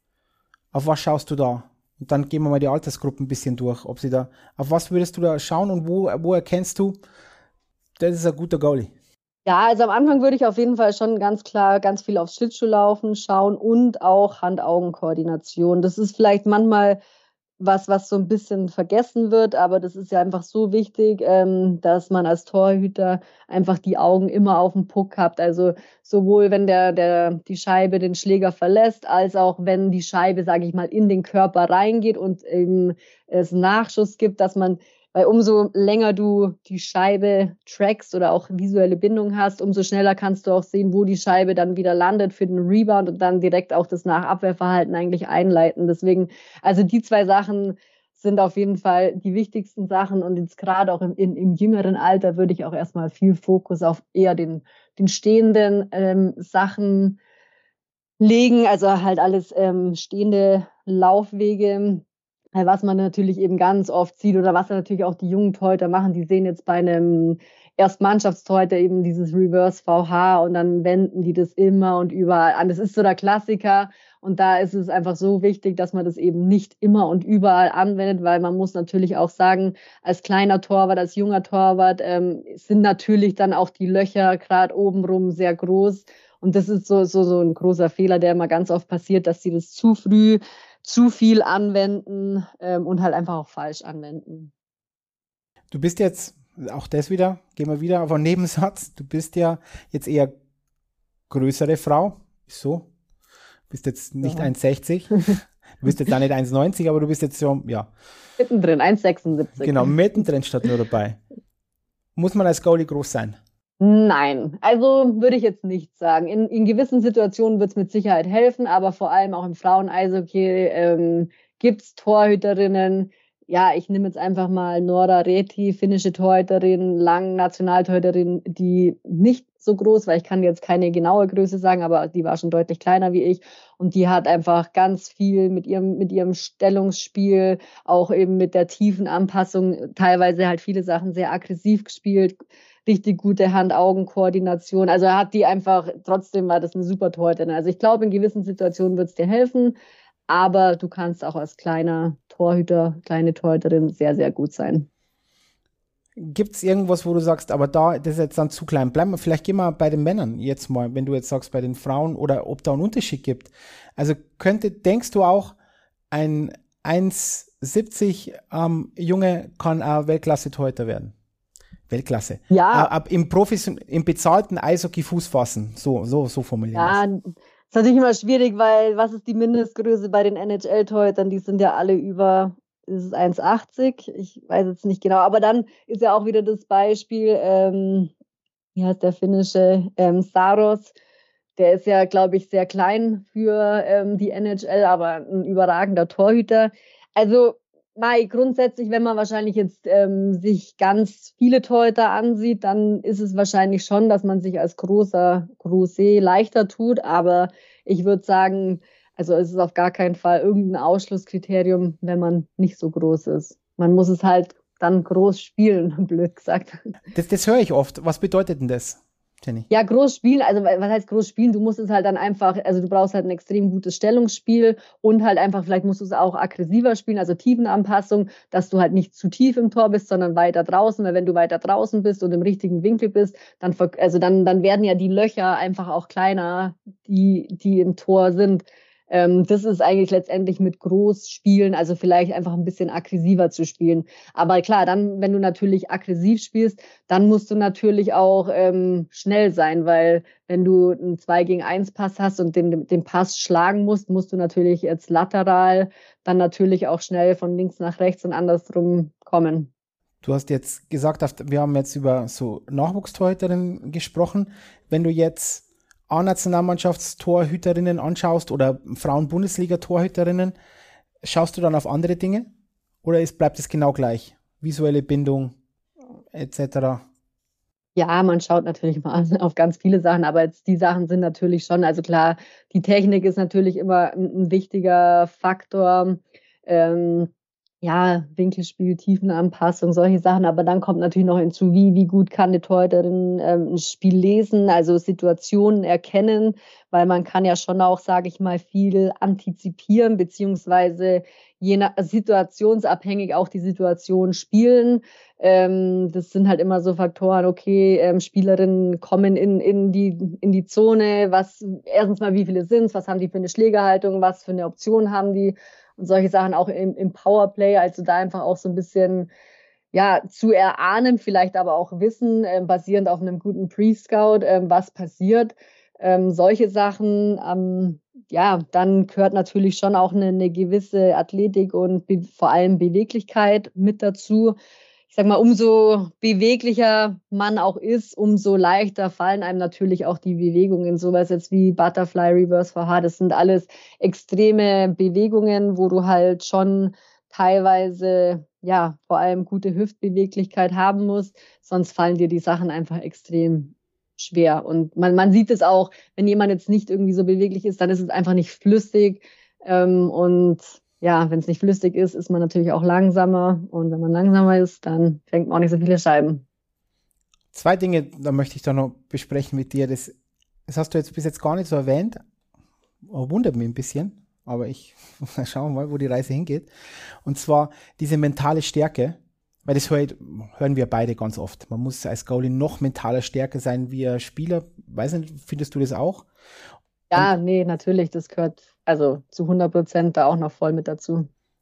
Auf was schaust du da? Und dann gehen wir mal die Altersgruppen ein bisschen durch. Auf was würdest du da schauen und wo erkennst du, das ist ein guter Goalie? Ja, also am Anfang würde ich auf jeden Fall schon ganz klar ganz viel aufs Schlittschuhlaufen schauen und auch Hand-Augen-Koordination. Das ist vielleicht manchmal was so ein bisschen vergessen wird, aber das ist ja einfach so wichtig, dass man als Torhüter einfach die Augen immer auf dem Puck hat. Also sowohl wenn die Scheibe den Schläger verlässt, als auch wenn die Scheibe, sage ich mal, in den Körper reingeht und es Nachschuss gibt, weil umso länger du die Scheibe trackst oder auch visuelle Bindung hast, umso schneller kannst du auch sehen, wo die Scheibe dann wieder landet für den Rebound und dann direkt auch das Nachabwehrverhalten eigentlich einleiten. Deswegen, also die 2 Sachen sind auf jeden Fall die wichtigsten Sachen und jetzt gerade auch im jüngeren Alter würde ich auch erstmal viel Fokus auf eher den stehenden Sachen legen, also halt alles stehende Laufwege. Was man natürlich eben ganz oft sieht oder was natürlich auch die jungen Torhüter machen, die sehen jetzt bei einem Erstmannschaftstorhüter eben dieses Reverse VH und dann wenden die das immer und überall an. Das ist so der Klassiker und da ist es einfach so wichtig, dass man das eben nicht immer und überall anwendet, weil man muss natürlich auch sagen, als kleiner Torwart, als junger Torwart sind natürlich dann auch die Löcher gerade obenrum sehr groß und das ist so ein großer Fehler, der immer ganz oft passiert, dass sie das zu früh zu viel anwenden und halt einfach auch falsch anwenden. Du bist jetzt auch das wieder, gehen wir wieder auf einen Nebensatz. Du bist ja jetzt eher größere Frau. So. Bist jetzt nicht 1,60. Du bist jetzt auch nicht 1,90, aber du bist jetzt so, ja. Mittendrin, 1,76. Genau, mittendrin statt nur dabei. Muss man als Goalie groß sein? Nein, also würde ich jetzt nicht sagen. In gewissen Situationen wird es mit Sicherheit helfen, aber vor allem auch im Frauen-Eishockey gibt es Torhüterinnen. Ja, ich nehme jetzt einfach mal Nora Reti, finnische Torhüterin, lang Nationaltorhüterin, die nicht so groß, weil ich kann jetzt keine genaue Größe sagen, aber die war schon deutlich kleiner wie ich und die hat einfach ganz viel mit ihrem Stellungsspiel, auch eben mit der tiefen Anpassung, teilweise halt viele Sachen sehr aggressiv gespielt, richtig gute Hand-Augen-Koordination. Also hat die einfach, trotzdem war das eine super Torhüterin. Also ich glaube, in gewissen Situationen wird es dir helfen, aber du kannst auch als kleiner Torhüter, kleine Torhüterin sehr, sehr gut sein. Gibt es irgendwas, wo du sagst, aber das ist jetzt dann zu klein. Vielleicht gehen wir bei den Männern jetzt mal, wenn du jetzt sagst, bei den Frauen oder ob da einen Unterschied gibt. Also denkst du auch, ein 1,70 Junge kann auch Weltklasse-Torhüter werden? Weltklasse. Ja. Im bezahlten Eishockey Fuß fassen. So formulieren. Ja, ist natürlich immer schwierig, weil was ist die Mindestgröße bei den NHL-Torhütern? Die sind ja alle über, ist es 1,80? Ich weiß jetzt nicht genau. Aber dann ist ja auch wieder das Beispiel, wie heißt der finnische, Saros. Der ist ja, glaube ich, sehr klein für die NHL, aber ein überragender Torhüter. Also grundsätzlich, wenn man wahrscheinlich jetzt sich ganz viele Torhüter ansieht, dann ist es wahrscheinlich schon, dass man sich als Große leichter tut. Aber ich würde sagen, also es ist auf gar keinen Fall irgendein Ausschlusskriterium, wenn man nicht so groß ist. Man muss es halt dann groß spielen, blöd gesagt. Das höre ich oft. Was bedeutet denn das, Jenny? Ja, groß spielen, also was heißt groß spielen? Du musst es halt dann einfach, also du brauchst halt ein extrem gutes Stellungsspiel und halt einfach, vielleicht musst du es auch aggressiver spielen, also Tiefenanpassung, dass du halt nicht zu tief im Tor bist, sondern weiter draußen, weil wenn du weiter draußen bist und im richtigen Winkel bist, dann werden ja die Löcher einfach auch kleiner, die im Tor sind. Das ist eigentlich letztendlich mit Großspielen, also vielleicht einfach ein bisschen aggressiver zu spielen. Aber klar, dann, wenn du natürlich aggressiv spielst, dann musst du natürlich auch schnell sein, weil wenn du einen 2-gegen-1 Pass hast und den Pass schlagen musst du natürlich jetzt lateral dann natürlich auch schnell von links nach rechts und andersrum kommen. Du hast jetzt gesagt, wir haben jetzt über so Nachwuchstorhüterinnen gesprochen. Wenn du jetzt A-Nationalmannschaftstorhüterinnen anschaust oder Frauen-Bundesliga-Torhüterinnen, schaust du dann auf andere Dinge? Oder bleibt es genau gleich? Visuelle Bindung etc.? Ja, man schaut natürlich mal auf ganz viele Sachen, aber jetzt die Sachen sind natürlich schon, also klar, die Technik ist natürlich immer ein wichtiger Faktor. Ja, Winkelspiel, Tiefenanpassung, solche Sachen. Aber dann kommt natürlich noch hinzu, wie gut kann eine Torhüterin ein Spiel lesen, also Situationen erkennen, weil man kann ja schon auch, sage ich mal, viel antizipieren, beziehungsweise je nach situationsabhängig auch die Situation spielen. Das sind halt immer so Faktoren, okay, Spielerinnen kommen in die Zone, erstens mal, wie viele sind es, was haben die für eine Schlägerhaltung, was für eine Option haben die, und solche Sachen auch im Powerplay, also da einfach auch so ein bisschen ja zu erahnen, vielleicht aber auch wissen, basierend auf einem guten Pre-Scout, was passiert. Solche Sachen, ja, dann gehört natürlich schon auch eine gewisse Athletik und vor allem Beweglichkeit mit dazu. Ich sag mal, umso beweglicher man auch ist, umso leichter fallen einem natürlich auch die Bewegungen. Sowas jetzt wie Butterfly, Reverse VH, das sind alles extreme Bewegungen, wo du halt schon teilweise, ja, vor allem gute Hüftbeweglichkeit haben musst. Sonst fallen dir die Sachen einfach extrem schwer. Und man sieht es auch, wenn jemand jetzt nicht irgendwie so beweglich ist, dann ist es einfach nicht flüssig. Und ja, wenn es nicht flüssig ist, ist man natürlich auch langsamer. Und wenn man langsamer ist, dann fängt man auch nicht so viele Scheiben. 2 Dinge, da möchte ich da noch besprechen mit dir. Das hast du jetzt bis jetzt gar nicht so erwähnt. Wundert mich ein bisschen, aber schauen wir mal, wo die Reise hingeht. Und zwar diese mentale Stärke, weil das hören wir beide ganz oft. Man muss als Goalie noch mentaler stärker sein wie ein Spieler. Weiß nicht, findest du das auch? Ja, nee, natürlich, das gehört also zu 100% da auch noch voll mit dazu.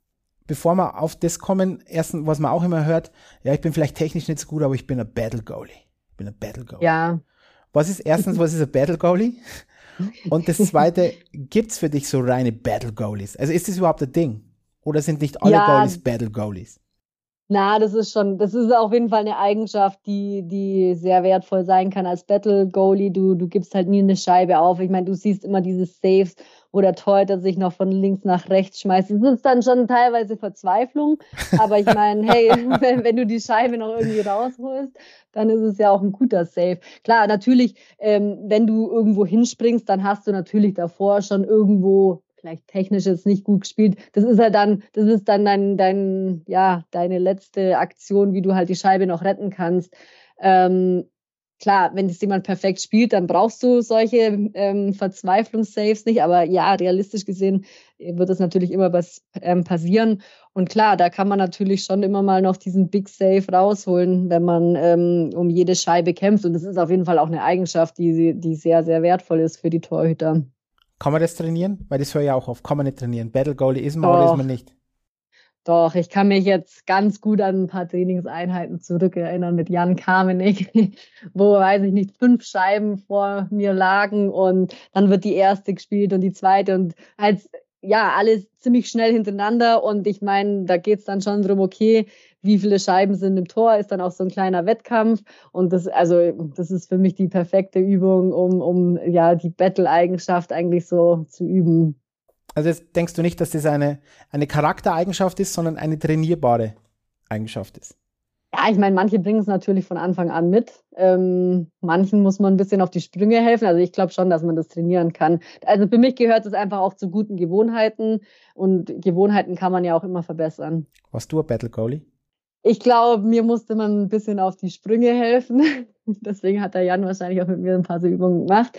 bevor wir auf das kommen, erstens, was man auch immer hört, ja, ich bin vielleicht technisch nicht so gut, aber ich bin ein Battle Goalie. Ja. Was ist ein Battle Goalie? Und das zweite, gibt's für dich so reine Battle Goalies? Also ist das überhaupt ein Ding? Oder sind nicht alle Goalies Battle Goalies? Na, das ist auf jeden Fall eine Eigenschaft, die sehr wertvoll sein kann als Battle-Goalie. Du gibst halt nie eine Scheibe auf. Ich meine, du siehst immer diese Saves, wo der Torhüter sich noch von links nach rechts schmeißt. Das ist dann schon teilweise Verzweiflung. Aber ich meine, hey, wenn du die Scheibe noch irgendwie rausholst, dann ist es ja auch ein guter Save. Klar, natürlich, wenn du irgendwo hinspringst, dann hast du natürlich davor schon irgendwo vielleicht technisch jetzt nicht gut gespielt. Das ist dann deine letzte Aktion, wie du halt die Scheibe noch retten kannst. Klar, wenn das jemand perfekt spielt, dann brauchst du solche Verzweiflungssaves nicht, aber ja, realistisch gesehen wird das natürlich immer passieren. Und klar, da kann man natürlich schon immer mal noch diesen Big Save rausholen, wenn man um jede Scheibe kämpft. Und das ist auf jeden Fall auch eine Eigenschaft, die sehr, sehr wertvoll ist für die Torhüter. Kann man das trainieren? Weil das höre ich auch auf. Kann man nicht trainieren. Battle Goalie ist man oder ist man nicht? Doch, ich kann mich jetzt ganz gut an ein paar Trainingseinheiten zurückerinnern mit Jan Kamenik, wo, weiß ich nicht, 5 Scheiben vor mir lagen und dann wird die erste gespielt und die zweite und halt, ja, alles ziemlich schnell hintereinander und ich meine, da geht's dann schon drum, okay, wie viele Scheiben sind im Tor, ist dann auch so ein kleiner Wettkampf und das ist für mich die perfekte Übung, um die Battle-Eigenschaft eigentlich so zu üben. Also jetzt denkst du nicht, dass das eine Charaktereigenschaft ist, sondern eine trainierbare Eigenschaft ist? Ja, ich meine, manche bringen es natürlich von Anfang an mit. Manchen muss man ein bisschen auf die Sprünge helfen. Also ich glaube schon, dass man das trainieren kann. Also für mich gehört es einfach auch zu guten Gewohnheiten und Gewohnheiten kann man ja auch immer verbessern. Warst du ein Battle Goalie? Ich glaube, mir musste man ein bisschen auf die Sprünge helfen. Deswegen hat der Jan wahrscheinlich auch mit mir ein paar so Übungen gemacht.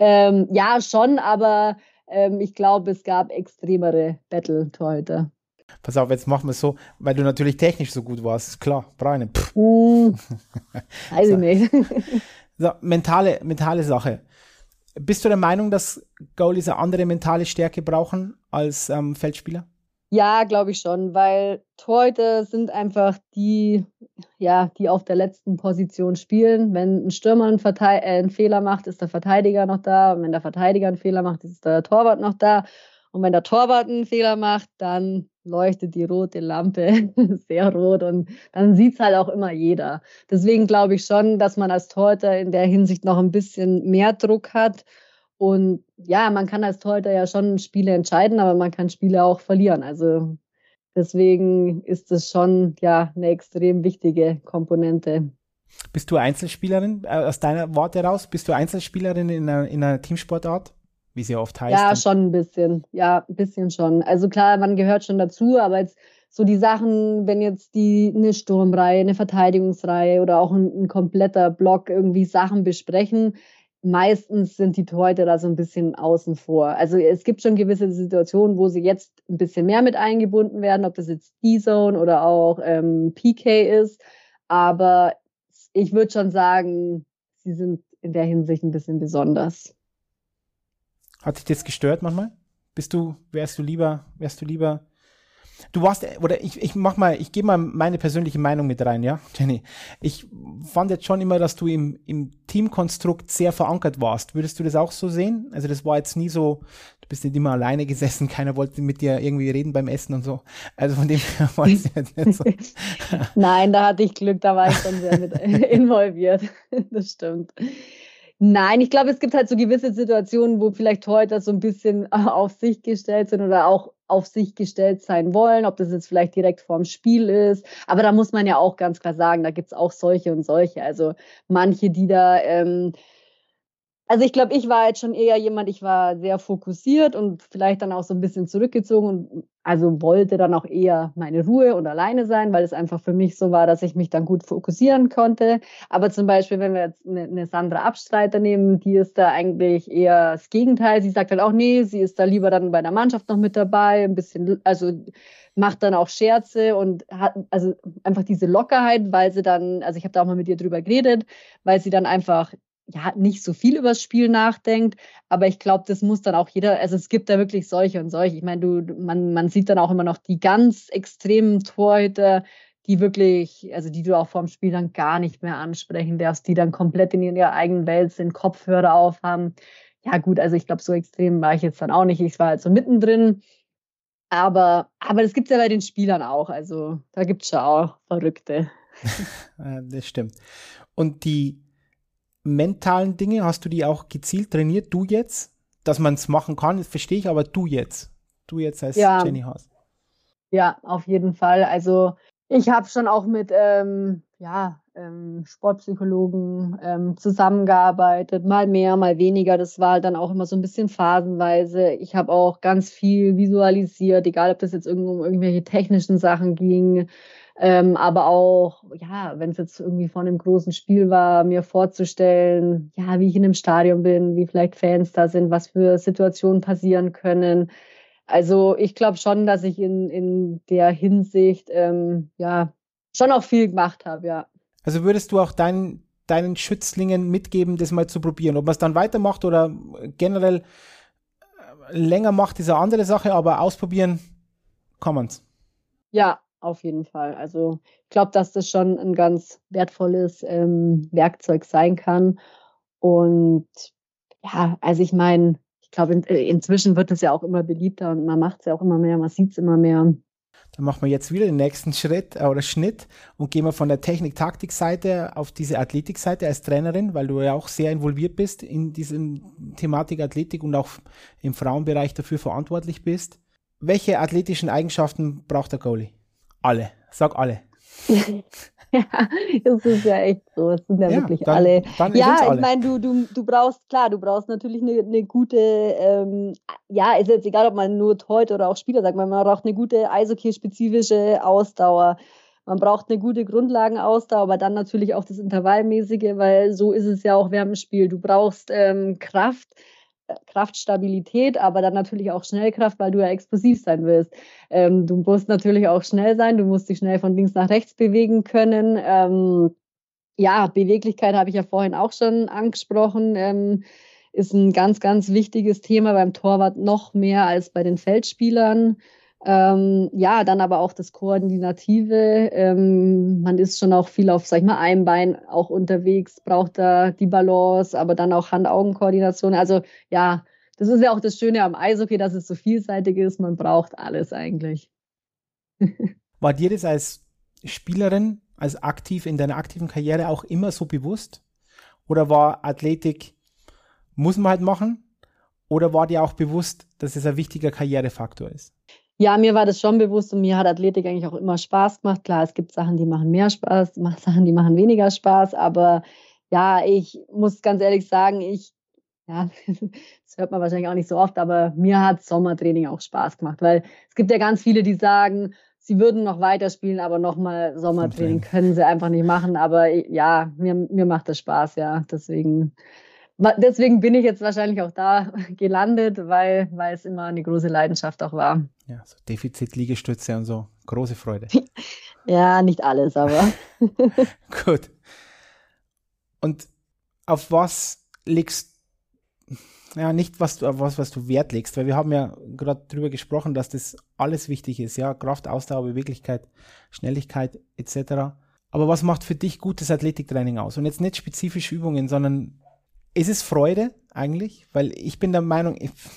Ja, schon, aber ich glaube, es gab extremere Battle-Torhüter. Pass auf, jetzt machen wir es so, weil du natürlich technisch so gut warst, ist klar, Brian. Weiß ich nicht. So, mentale Sache. Bist du der Meinung, dass Goalies eine andere mentale Stärke brauchen als Feldspieler? Ja, glaube ich schon, weil Torhüter sind einfach die auf der letzten Position spielen. Wenn ein Stürmer einen Fehler macht, ist der Verteidiger noch da. Und wenn der Verteidiger einen Fehler macht, ist der Torwart noch da. Und wenn der Torwart einen Fehler macht, dann leuchtet die rote Lampe sehr rot und dann sieht's halt auch immer jeder. Deswegen glaube ich schon, dass man als Torhüter in der Hinsicht noch ein bisschen mehr Druck hat. Und ja, man kann als Torhüter ja schon Spiele entscheiden, aber man kann Spiele auch verlieren. Also deswegen ist es schon eine extrem wichtige Komponente. Bist du Einzelspielerin, aus deiner Worte raus? Bist du Einzelspielerin in einer Teamsportart, wie sie oft heißt? Ja, schon ein bisschen. Ja, ein bisschen schon. Also klar, man gehört schon dazu, aber jetzt so die Sachen, wenn jetzt eine Sturmreihe, eine Verteidigungsreihe oder auch ein kompletter Block irgendwie Sachen besprechen, meistens sind die Torhüter da so ein bisschen außen vor. Also es gibt schon gewisse Situationen, wo sie jetzt ein bisschen mehr mit eingebunden werden, ob das jetzt D-Zone oder auch PK ist. Aber ich würde schon sagen, sie sind in der Hinsicht ein bisschen besonders. Hat dich das gestört manchmal? Wärst du lieber, du warst, oder ich gebe mal meine persönliche Meinung mit rein, ja, Jenny. Ich fand jetzt schon immer, dass du im Teamkonstrukt sehr verankert warst. Würdest du das auch so sehen? Also das war jetzt nie so, du bist nicht immer alleine gesessen, keiner wollte mit dir irgendwie reden beim Essen und so. Also von dem her war es jetzt nicht so. Nein, da hatte ich Glück, da war ich schon sehr mit involviert. Das stimmt. Nein, ich glaube, es gibt halt so gewisse Situationen, wo vielleicht Torhüter so ein bisschen auf sich gestellt sind oder auch auf sich gestellt sein wollen, ob das jetzt vielleicht direkt vorm Spiel ist. Aber da muss man ja auch ganz klar sagen, da gibt's auch solche und solche. Also manche, die da also ich glaube, ich war jetzt schon eher jemand, ich war sehr fokussiert und vielleicht dann auch so ein bisschen zurückgezogen und also wollte dann auch eher meine Ruhe und alleine sein, weil es einfach für mich so war, dass ich mich dann gut fokussieren konnte. Aber zum Beispiel, wenn wir jetzt eine Sandra Abstreiter nehmen, die ist da eigentlich eher das Gegenteil. Sie sagt halt auch, nee, sie ist da lieber dann bei der Mannschaft noch mit dabei, ein bisschen, also macht dann auch Scherze und hat also einfach diese Lockerheit, weil sie dann, also ich habe da auch mal mit ihr drüber geredet, weil sie dann einfach ja nicht so viel übers Spiel nachdenkt. Aber ich glaube, das muss dann auch jeder, also es gibt da wirklich solche und solche. Ich meine, man sieht dann auch immer noch die ganz extremen Torhüter, die wirklich, also die du auch vorm Spiel dann gar nicht mehr ansprechen darfst, die dann komplett in ihrer eigenen Welt sind, Kopfhörer aufhaben. Ja gut, also ich glaube, so extrem war ich jetzt dann auch nicht. Ich war halt so mittendrin. Aber das gibt es ja bei den Spielern auch. Also da gibt es schon auch Verrückte. Das stimmt. Und die mentalen Dinge, hast du die auch gezielt trainiert, du jetzt? Dass man es machen kann, das verstehe ich, aber du jetzt als Jenny Haas. Ja, auf jeden Fall. Also ich habe schon auch mit Sportpsychologen zusammengearbeitet, mal mehr, mal weniger. Das war halt dann auch immer so ein bisschen phasenweise. Ich habe auch ganz viel visualisiert, egal ob das jetzt um irgendwelche technischen Sachen ging, aber auch, ja, wenn es jetzt irgendwie vor einem großen Spiel war, mir vorzustellen, ja, wie ich in einem Stadion bin, wie vielleicht Fans da sind, was für Situationen passieren können. Also ich glaube schon, dass ich in der Hinsicht schon auch viel gemacht habe, ja. Also würdest du auch deinen Schützlingen mitgeben, das mal zu probieren? Ob man es dann weitermacht oder generell länger macht, ist eine andere Sache, aber ausprobieren kann man es. Ja, auf jeden Fall. Also ich glaube, dass das schon ein ganz wertvolles Werkzeug sein kann. Und ja, also ich meine, ich glaube, inzwischen wird es ja auch immer beliebter und man macht es ja auch immer mehr, man sieht es immer mehr. Dann machen wir jetzt wieder den nächsten Schritt oder Schnitt und gehen wir von der Technik-Taktik-Seite auf diese Athletik-Seite als Trainerin, weil du ja auch sehr involviert bist in diesem Thematik Athletik und auch im Frauenbereich dafür verantwortlich bist. Welche athletischen Eigenschaften braucht der Goalie? Alle. Sag alle. Ja, das ist ja echt so. Es sind ja wirklich dann, alle. Dann ja, ich meine, du brauchst natürlich eine gute, ist jetzt egal, ob man nur Torhüter oder auch Spieler sagt, man braucht eine gute Eishockey-spezifische Ausdauer. Man braucht eine gute Grundlagenausdauer, aber dann natürlich auch das Intervallmäßige, weil so ist es ja auch während dem Spiel. Du brauchst Kraftstabilität, aber dann natürlich auch Schnellkraft, weil du ja explosiv sein willst. Du musst natürlich auch schnell sein, du musst dich schnell von links nach rechts bewegen können. Beweglichkeit habe ich ja vorhin auch schon angesprochen, ist ein ganz, ganz wichtiges Thema beim Torwart noch mehr als bei den Feldspielern. Dann aber auch das Koordinative. Man ist schon auch viel auf, sag ich mal, einem Bein auch unterwegs, braucht da die Balance, aber dann auch Hand-Augen-Koordination. Also ja, das ist ja auch das Schöne am Eishockey, dass es so vielseitig ist. Man braucht alles eigentlich. War dir das als Spielerin, als aktiv in deiner aktiven Karriere auch immer so bewusst? Oder war Athletik, muss man halt machen? Oder war dir auch bewusst, dass es ein wichtiger Karrierefaktor ist? Ja, mir war das schon bewusst und mir hat Athletik eigentlich auch immer Spaß gemacht. Klar, es gibt Sachen, die machen mehr Spaß, Sachen, die machen weniger Spaß, aber ja, ich muss ganz ehrlich sagen, das hört man wahrscheinlich auch nicht so oft, aber mir hat Sommertraining auch Spaß gemacht, weil es gibt ja ganz viele, die sagen, sie würden noch weiterspielen, aber nochmal Sommertraining können sie einfach nicht machen, aber ja, mir macht das Spaß, ja, Deswegen bin ich jetzt wahrscheinlich auch da gelandet, weil es immer eine große Leidenschaft auch war. Ja, so Defizit-Liegestütze und so. Große Freude. Ja, nicht alles, aber. Gut. Und auf was legst nicht was du Wert legst, weil wir haben ja gerade drüber gesprochen, dass das alles wichtig ist, ja, Kraft, Ausdauer, Beweglichkeit, Schnelligkeit etc. Aber was macht für dich gutes Athletiktraining aus? Und jetzt nicht spezifische Übungen, sondern ist es Freude eigentlich? Weil ich bin der Meinung,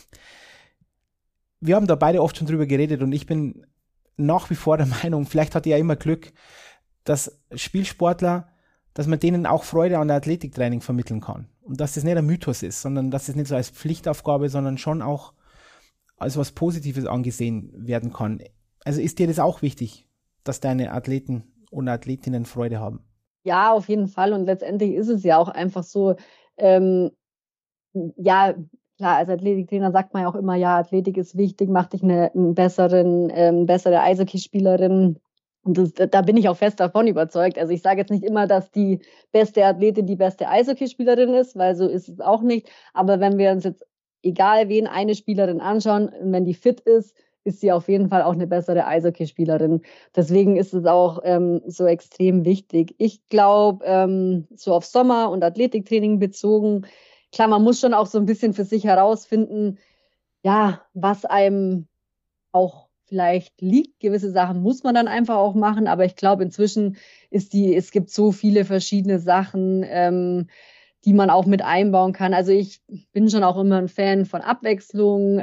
wir haben da beide oft schon drüber geredet und ich bin nach wie vor der Meinung, vielleicht hat er ja immer Glück, dass Spielsportler, dass man denen auch Freude an der Athletiktraining vermitteln kann. Und dass das nicht ein Mythos ist, sondern dass das nicht so als Pflichtaufgabe, sondern schon auch als was Positives angesehen werden kann. Also ist dir das auch wichtig, dass deine Athleten und Athletinnen Freude haben? Ja, auf jeden Fall. Und letztendlich ist es ja auch einfach so, klar, als Athletiktrainer sagt man ja auch immer, ja, Athletik ist wichtig, macht dich eine bessere Eishockeyspielerin. Und da bin ich auch fest davon überzeugt. Also ich sage jetzt nicht immer, dass die beste Athletin die beste Eishockeyspielerin ist, weil so ist es auch nicht. Aber wenn wir uns jetzt, egal wen, eine Spielerin anschauen, wenn die fit ist, ist sie auf jeden Fall auch eine bessere Eishockeyspielerin. Deswegen ist es auch so extrem wichtig. Ich glaube, so auf Sommer- und Athletiktraining bezogen, klar, man muss schon auch so ein bisschen für sich herausfinden, ja, was einem auch vielleicht liegt. Gewisse Sachen muss man dann einfach auch machen, aber ich glaube, inzwischen es gibt so viele verschiedene Sachen, die man auch mit einbauen kann. Also ich bin schon auch immer ein Fan von Abwechslung.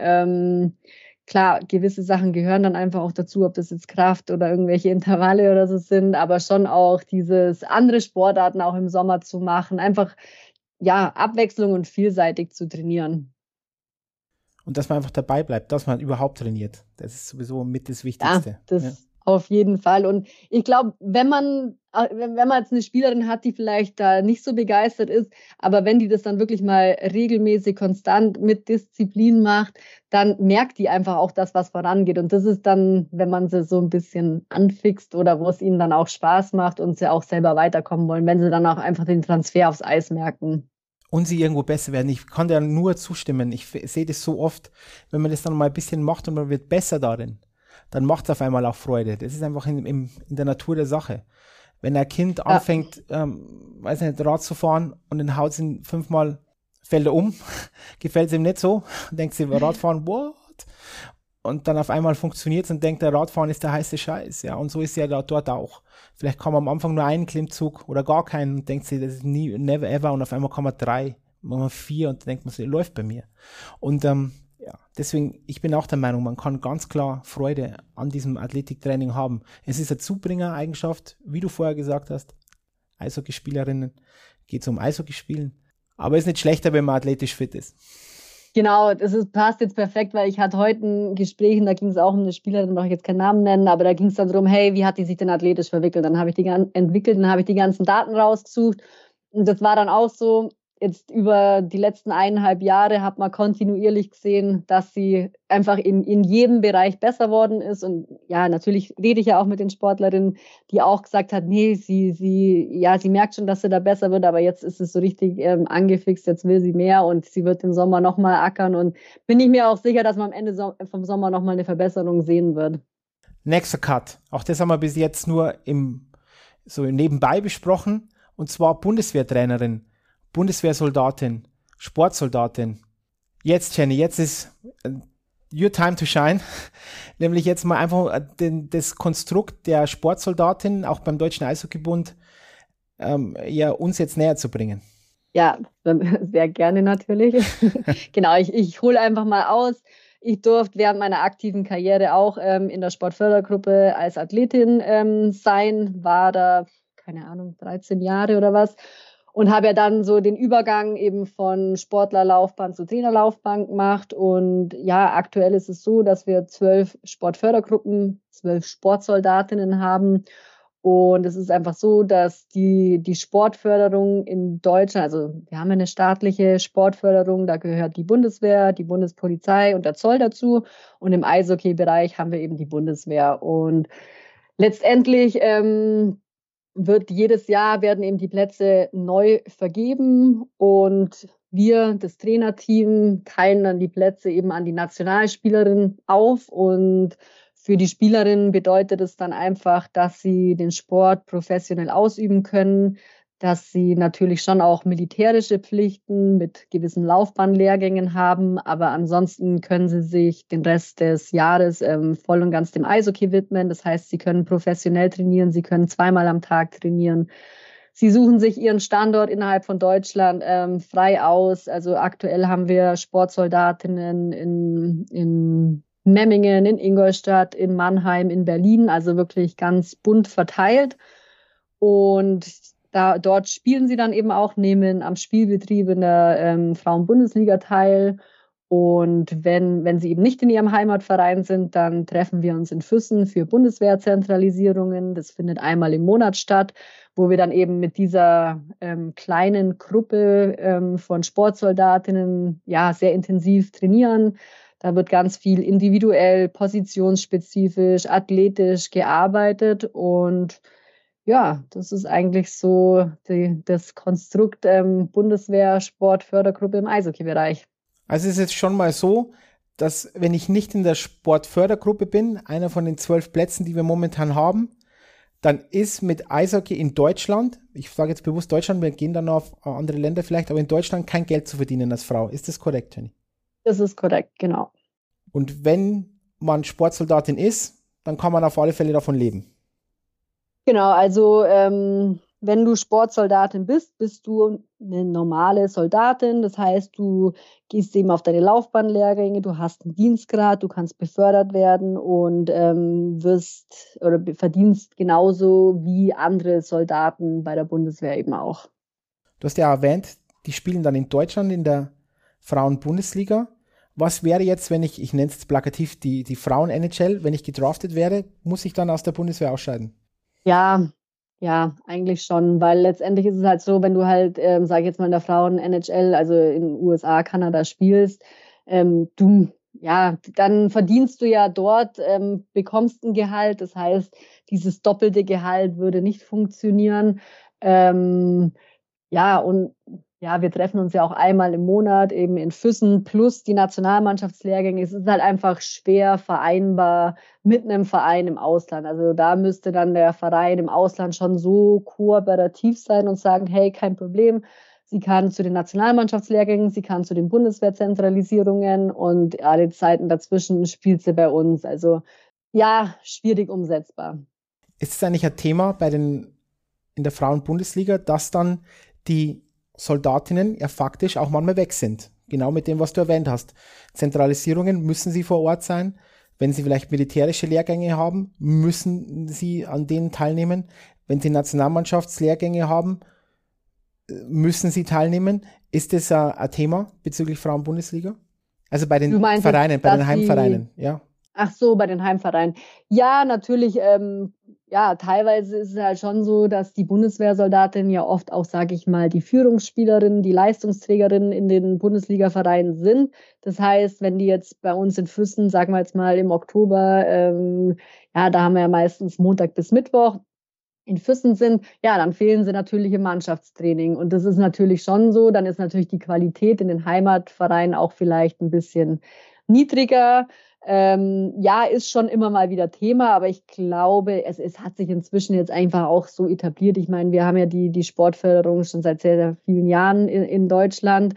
Klar, gewisse Sachen gehören dann einfach auch dazu, ob das jetzt Kraft oder irgendwelche Intervalle oder so sind, aber schon auch dieses andere Sportarten auch im Sommer zu machen, einfach ja, Abwechslung und vielseitig zu trainieren. Und dass man einfach dabei bleibt, dass man überhaupt trainiert. Das ist sowieso mit das Ja, Wichtigste. Ja. das auf jeden Fall. Und ich glaube, wenn man jetzt eine Spielerin hat, die vielleicht da nicht so begeistert ist, aber wenn die das dann wirklich mal regelmäßig, konstant mit Disziplin macht, dann merkt die einfach auch das, was vorangeht. Und das ist dann, wenn man sie so ein bisschen anfixt oder wo es ihnen dann auch Spaß macht und sie auch selber weiterkommen wollen, wenn sie dann auch einfach den Transfer aufs Eis merken. Und sie irgendwo besser werden. Ich kann dir nur zustimmen. Ich sehe das so oft, wenn man das dann mal ein bisschen macht und man wird besser darin, dann macht es auf einmal auch Freude. Das ist einfach in der Natur der Sache. Wenn ein Kind anfängt, weiß nicht, Rad zu fahren und dann haut es ihn 5-mal, fällt er um, gefällt es ihm nicht so, denkt sich, Radfahren, what? Und dann auf einmal funktioniert es und denkt, der Radfahren ist der heiße Scheiß. Ja, und so ist es ja dort auch. Vielleicht kann man am Anfang nur einen Klimmzug oder gar keinen und denkt sich, das ist nie, never ever, und auf einmal kann man 3, manchmal 4 und dann denkt man sich, läuft bei mir. Und ja, deswegen, ich bin auch der Meinung, man kann ganz klar Freude an diesem Athletiktraining haben. Es ist eine Zubringer-Eigenschaft, wie du vorher gesagt hast. Eishockeyspielerinnen geht es um Eishockeyspielen. Aber es ist nicht schlechter, wenn man athletisch fit ist. Genau, passt jetzt perfekt, weil ich hatte heute ein Gespräch und da ging es auch um eine Spielerin, brauche ich jetzt keinen Namen nennen, aber da ging es dann darum, hey, wie hat die sich denn athletisch verwickelt? Dann habe ich dann habe ich die ganzen Daten rausgesucht und das war dann auch so, jetzt über die letzten 1,5 Jahre hat man kontinuierlich gesehen, dass sie einfach in jedem Bereich besser worden ist. Und ja, natürlich rede ich ja auch mit den Sportlerinnen, die auch gesagt hat, nee, sie merkt schon, dass sie da besser wird, aber jetzt ist es so richtig angefixt, jetzt will sie mehr und sie wird im Sommer nochmal ackern. Und bin ich mir auch sicher, dass man am Ende vom Sommer nochmal eine Verbesserung sehen wird. Nächster Cut. Auch das haben wir bis jetzt nur so nebenbei besprochen. Und zwar Bundeswehrtrainerin, Bundeswehrsoldatin, Sportsoldatin. Jetzt, Jenny, jetzt ist your time to shine. Nämlich jetzt mal einfach das Konstrukt der Sportsoldatin, auch beim Deutschen Eishockeybund, ja, uns jetzt näher zu bringen. Ja, sehr gerne natürlich. Genau, ich hole einfach mal aus. Ich durfte während meiner aktiven Karriere auch in der Sportfördergruppe als Athletin sein, war da, keine Ahnung, 13 Jahre oder was. Und habe ja dann so den Übergang eben von Sportlerlaufbahn zu Trainerlaufbahn gemacht. Und ja, aktuell ist es so, dass wir 12 Sportfördergruppen, 12 Sportsoldatinnen haben. Und es ist einfach so, dass die Sportförderung in Deutschland, also wir haben eine staatliche Sportförderung, da gehört die Bundeswehr, die Bundespolizei und der Zoll dazu. Und im Eishockey-Bereich haben wir eben die Bundeswehr. Und letztendlich werden eben die Plätze neu vergeben und wir, das Trainerteam, teilen dann die Plätze eben an die Nationalspielerin auf und für die Spielerinnen bedeutet es dann einfach, dass sie den Sport professionell ausüben können, dass sie natürlich schon auch militärische Pflichten mit gewissen Laufbahnlehrgängen haben, aber ansonsten können sie sich den Rest des Jahres voll und ganz dem Eishockey widmen. Das heißt, sie können professionell trainieren, sie können 2-mal am Tag trainieren. Sie suchen sich ihren Standort innerhalb von Deutschland frei aus. Also aktuell haben wir Sportsoldatinnen in Memmingen, in Ingolstadt, in Mannheim, in Berlin, also wirklich ganz bunt verteilt. Und dort spielen sie dann eben auch, nehmen am Spielbetrieb in der Frauen-Bundesliga teil. Und wenn sie eben nicht in ihrem Heimatverein sind, dann treffen wir uns in Füssen für Bundeswehrzentralisierungen. Das findet einmal im Monat statt, wo wir dann eben mit dieser kleinen Gruppe von Sportsoldatinnen ja sehr intensiv trainieren. Da wird ganz viel individuell, positionsspezifisch, athletisch gearbeitet und ja, das ist eigentlich so das Konstrukt Bundeswehr Sportfördergruppe im Eishockey-Bereich. Also es ist jetzt schon mal so, dass wenn ich nicht in der Sportfördergruppe bin, einer von den 12 Plätzen, die wir momentan haben, dann ist mit Eishockey in Deutschland, ich sage jetzt bewusst Deutschland, wir gehen dann noch auf andere Länder vielleicht, aber in Deutschland kein Geld zu verdienen als Frau. Ist das korrekt, Jenny? Das ist korrekt, genau. Und wenn man Sportsoldatin ist, dann kann man auf alle Fälle davon leben. Genau, also wenn du Sportsoldatin bist, bist du eine normale Soldatin. Das heißt, du gehst eben auf deine Laufbahnlehrgänge, du hast einen Dienstgrad, du kannst befördert werden und wirst oder verdienst genauso wie andere Soldaten bei der Bundeswehr eben auch. Du hast ja erwähnt, die spielen dann in Deutschland in der Frauen-Bundesliga. Was wäre jetzt, wenn ich nenne es plakativ, die Frauen-NHL, wenn ich gedraftet wäre, muss ich dann aus der Bundeswehr ausscheiden? Ja, eigentlich schon, weil letztendlich ist es halt so, wenn du halt, sage ich jetzt mal in der Frauen-NHL, also in USA, Kanada spielst, dann verdienst du ja dort, bekommst ein Gehalt, das heißt, dieses doppelte Gehalt würde nicht funktionieren. Wir treffen uns ja auch einmal im Monat eben in Füssen plus die Nationalmannschaftslehrgänge. Es ist halt einfach schwer vereinbar mit einem Verein im Ausland. Also da müsste dann der Verein im Ausland schon so kooperativ sein und sagen, hey, kein Problem. Sie kann zu den Nationalmannschaftslehrgängen, sie kann zu den Bundeswehrzentralisierungen und alle Zeiten dazwischen spielt sie bei uns. Also ja, schwierig umsetzbar. Ist es eigentlich ein Thema in der Frauen-Bundesliga, dass dann die Soldatinnen ja faktisch auch manchmal weg sind. Genau mit dem, was du erwähnt hast. Zentralisierungen müssen sie vor Ort sein. Wenn sie vielleicht militärische Lehrgänge haben, müssen sie an denen teilnehmen. Wenn sie Nationalmannschaftslehrgänge haben, müssen sie teilnehmen. Ist das ein Thema bezüglich Frauen-Bundesliga? Also bei den Vereinen, bei den Heimvereinen, ja. Ach so, bei den Heimvereinen. Ja, natürlich, teilweise ist es halt schon so, dass die Bundeswehrsoldatinnen ja oft auch, sage ich mal, die Führungsspielerinnen, die Leistungsträgerinnen in den Bundesliga-Vereinen sind. Das heißt, wenn die jetzt bei uns in Füssen, sagen wir jetzt mal im Oktober, da haben wir ja meistens Montag bis Mittwoch, in Füssen sind, ja, dann fehlen sie natürlich im Mannschaftstraining. Und das ist natürlich schon so. Dann ist natürlich die Qualität in den Heimatvereinen auch vielleicht ein bisschen niedriger. Ist schon immer mal wieder Thema, aber ich glaube, es hat sich inzwischen jetzt einfach auch so etabliert. Ich meine, wir haben ja die Sportförderung schon seit sehr, sehr vielen Jahren in Deutschland.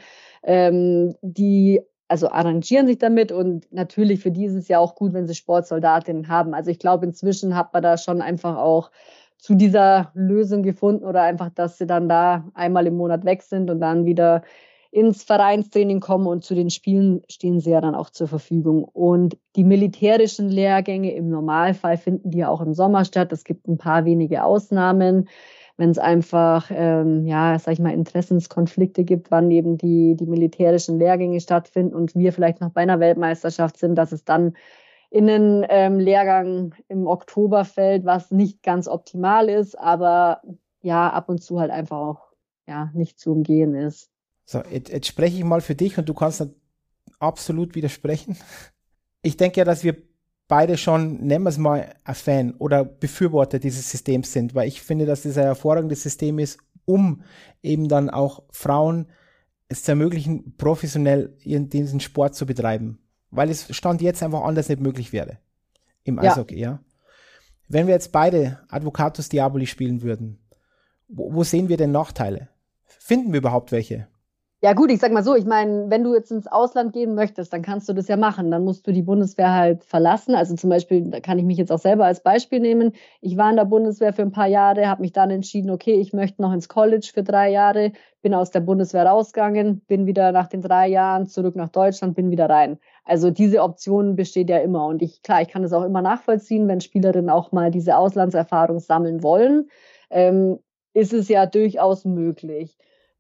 Die arrangieren sich damit und natürlich für die ist es ja auch gut, wenn sie Sportsoldatinnen haben. Also ich glaube, inzwischen hat man da schon einfach auch zu dieser Lösung gefunden oder einfach, dass sie dann da einmal im Monat weg sind und dann wieder ins Vereinstraining kommen und zu den Spielen stehen sie ja dann auch zur Verfügung. Und die militärischen Lehrgänge im Normalfall finden die ja auch im Sommer statt. Es gibt ein paar wenige Ausnahmen, wenn es einfach, Interessenskonflikte gibt, wann eben die militärischen Lehrgänge stattfinden und wir vielleicht noch bei einer Weltmeisterschaft sind, dass es dann in den Lehrgang im Oktober fällt, was nicht ganz optimal ist, aber ja, ab und zu halt einfach auch nicht zu umgehen ist. So, jetzt spreche ich mal für dich und du kannst absolut widersprechen. Ich denke ja, dass wir beide schon, nennen wir es mal, ein Fan oder Befürworter dieses Systems sind, weil ich finde, dass das ein hervorragendes System ist, um eben dann auch Frauen es zu ermöglichen, professionell diesen Sport zu betreiben. Weil es Stand jetzt einfach anders nicht möglich wäre. Im Eishockey, ja. Wenn wir jetzt beide Advocatus Diaboli spielen würden, wo sehen wir denn Nachteile? Finden wir überhaupt welche? Ja gut, ich sag mal so, ich meine, wenn du jetzt ins Ausland gehen möchtest, dann kannst du das ja machen. Dann musst du die Bundeswehr halt verlassen. Also zum Beispiel, da kann ich mich jetzt auch selber als Beispiel nehmen. Ich war in der Bundeswehr für ein paar Jahre, habe mich dann entschieden, okay, ich möchte noch ins College für 3 Jahre, bin aus der Bundeswehr rausgegangen, bin wieder nach den 3 Jahren zurück nach Deutschland, bin wieder rein. Also diese Option besteht ja immer. Und ich kann das auch immer nachvollziehen, wenn Spielerinnen auch mal diese Auslandserfahrung sammeln wollen, ist es ja durchaus möglich.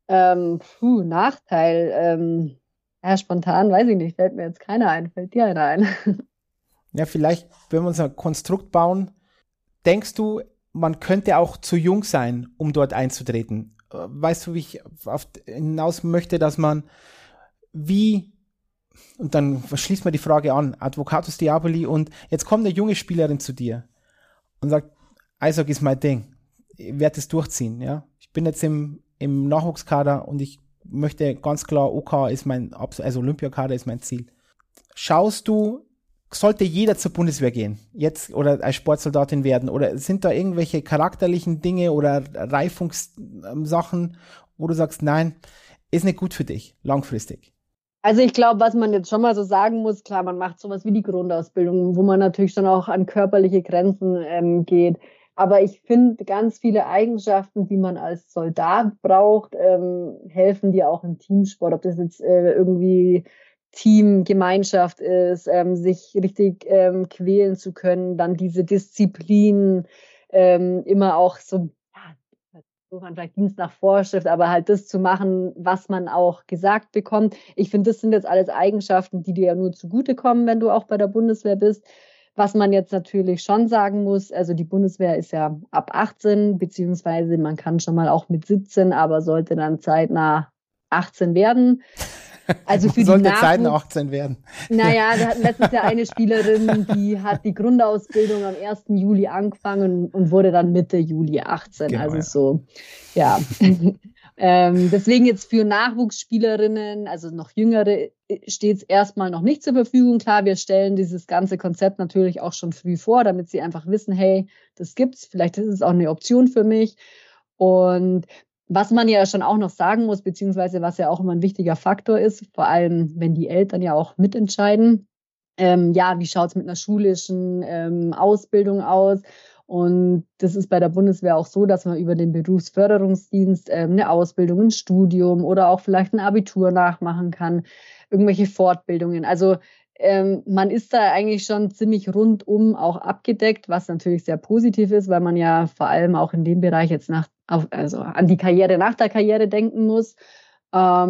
Nachteil. Spontan weiß ich nicht, fällt mir jetzt keiner ein. Fällt dir einer ein? Ja, vielleicht, wenn wir uns ein Konstrukt bauen, denkst du, man könnte auch zu jung sein, um dort einzutreten? Weißt du, wie ich hinaus möchte, dass man und dann schließt man die Frage an, Advocatus Diaboli, und jetzt kommt eine junge Spielerin zu dir und sagt, Eishockey ist mein Ding, ich werde es durchziehen, ja. Ich bin jetzt im Nachwuchskader und ich möchte ganz klar, OK ist also Olympiakader ist mein Ziel. schaust du, sollte jeder zur Bundeswehr gehen, jetzt oder als Sportsoldatin werden? Oder sind da irgendwelche charakterlichen Dinge oder Reifungssachen, wo du sagst, nein, ist nicht gut für dich, langfristig? Also ich glaube, was man jetzt schon mal so sagen muss, klar, man macht sowas wie die Grundausbildung, wo man natürlich schon auch an körperliche Grenzen geht. Aber ich finde, ganz viele Eigenschaften, die man als Soldat braucht, helfen dir auch im Teamsport. Ob das jetzt irgendwie Teamgemeinschaft ist, sich richtig quälen zu können, dann diese Disziplin, immer auch so, ja, so man vielleicht Dienst nach Vorschrift, aber halt das zu machen, was man auch gesagt bekommt. Ich finde, das sind jetzt alles Eigenschaften, die dir ja nur zugutekommen, wenn du auch bei der Bundeswehr bist. Was man jetzt natürlich schon sagen muss, also die Bundeswehr ist ja ab 18, beziehungsweise man kann schon mal auch mit 17, aber sollte dann zeitnah 18 werden. Also für sollte die zeitnah 18 werden. Naja, wir hatten letztes Jahr eine Spielerin, die hat die Grundausbildung am 1. Juli angefangen und wurde dann Mitte Juli 18. Genau, also so, ja. Deswegen jetzt für Nachwuchsspielerinnen, also noch Jüngere, steht es erstmal noch nicht zur Verfügung. Klar, wir stellen dieses ganze Konzept natürlich auch schon früh vor, damit sie einfach wissen, hey, das gibt's, vielleicht ist es auch eine Option für mich. Und was man ja schon auch noch sagen muss, beziehungsweise was ja auch immer ein wichtiger Faktor ist, vor allem wenn die Eltern ja auch mitentscheiden, ja, wie schaut es mit einer schulischen Ausbildung aus? Und das ist bei der Bundeswehr auch so, dass man über den Berufsförderungsdienst eine Ausbildung, ein Studium oder auch vielleicht ein Abitur nachmachen kann, irgendwelche Fortbildungen. Also man ist da eigentlich schon ziemlich rundum auch abgedeckt, was natürlich sehr positiv ist, weil man ja vor allem auch in dem Bereich jetzt also an die Karriere nach der Karriere denken muss. Ja,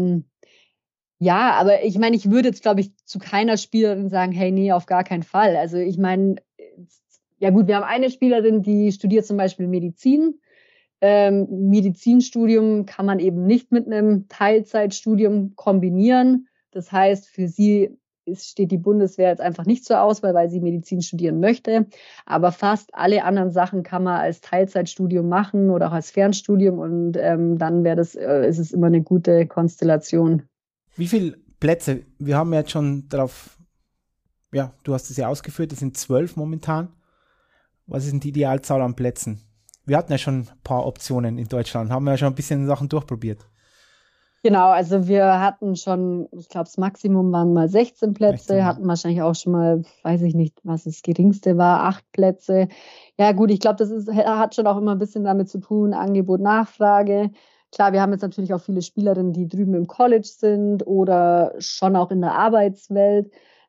aber ich meine, ich würde jetzt, glaube ich, zu keiner Spielerin sagen, hey, nee, auf gar keinen Fall. Also ich meine, ja gut, wir haben eine Spielerin, die studiert zum Beispiel Medizin. Medizinstudium kann man eben nicht mit einem Teilzeitstudium kombinieren. Das heißt, für sie steht die Bundeswehr jetzt einfach nicht zur Auswahl, weil sie Medizin studieren möchte. Aber fast alle anderen Sachen kann man als Teilzeitstudium machen oder auch als Fernstudium und dann ist es immer eine gute Konstellation. Wie viele Plätze? Wir haben ja jetzt schon darauf, ja, du hast es ja ausgeführt, es sind 12 momentan. Was ist denn die Idealzahl an Plätzen? Wir hatten ja schon ein paar Optionen in Deutschland, haben ja schon ein bisschen Sachen durchprobiert. Genau, also wir hatten schon, ich glaube, das Maximum waren mal 16 Plätze, 16. Hatten wahrscheinlich auch schon mal, weiß ich nicht, was das geringste war, 8 Plätze. Ja gut, ich glaube, hat schon auch immer ein bisschen damit zu tun, Angebot, Nachfrage. Klar, wir haben jetzt natürlich auch viele Spielerinnen, die drüben im College sind oder schon auch in der Arbeitswelt.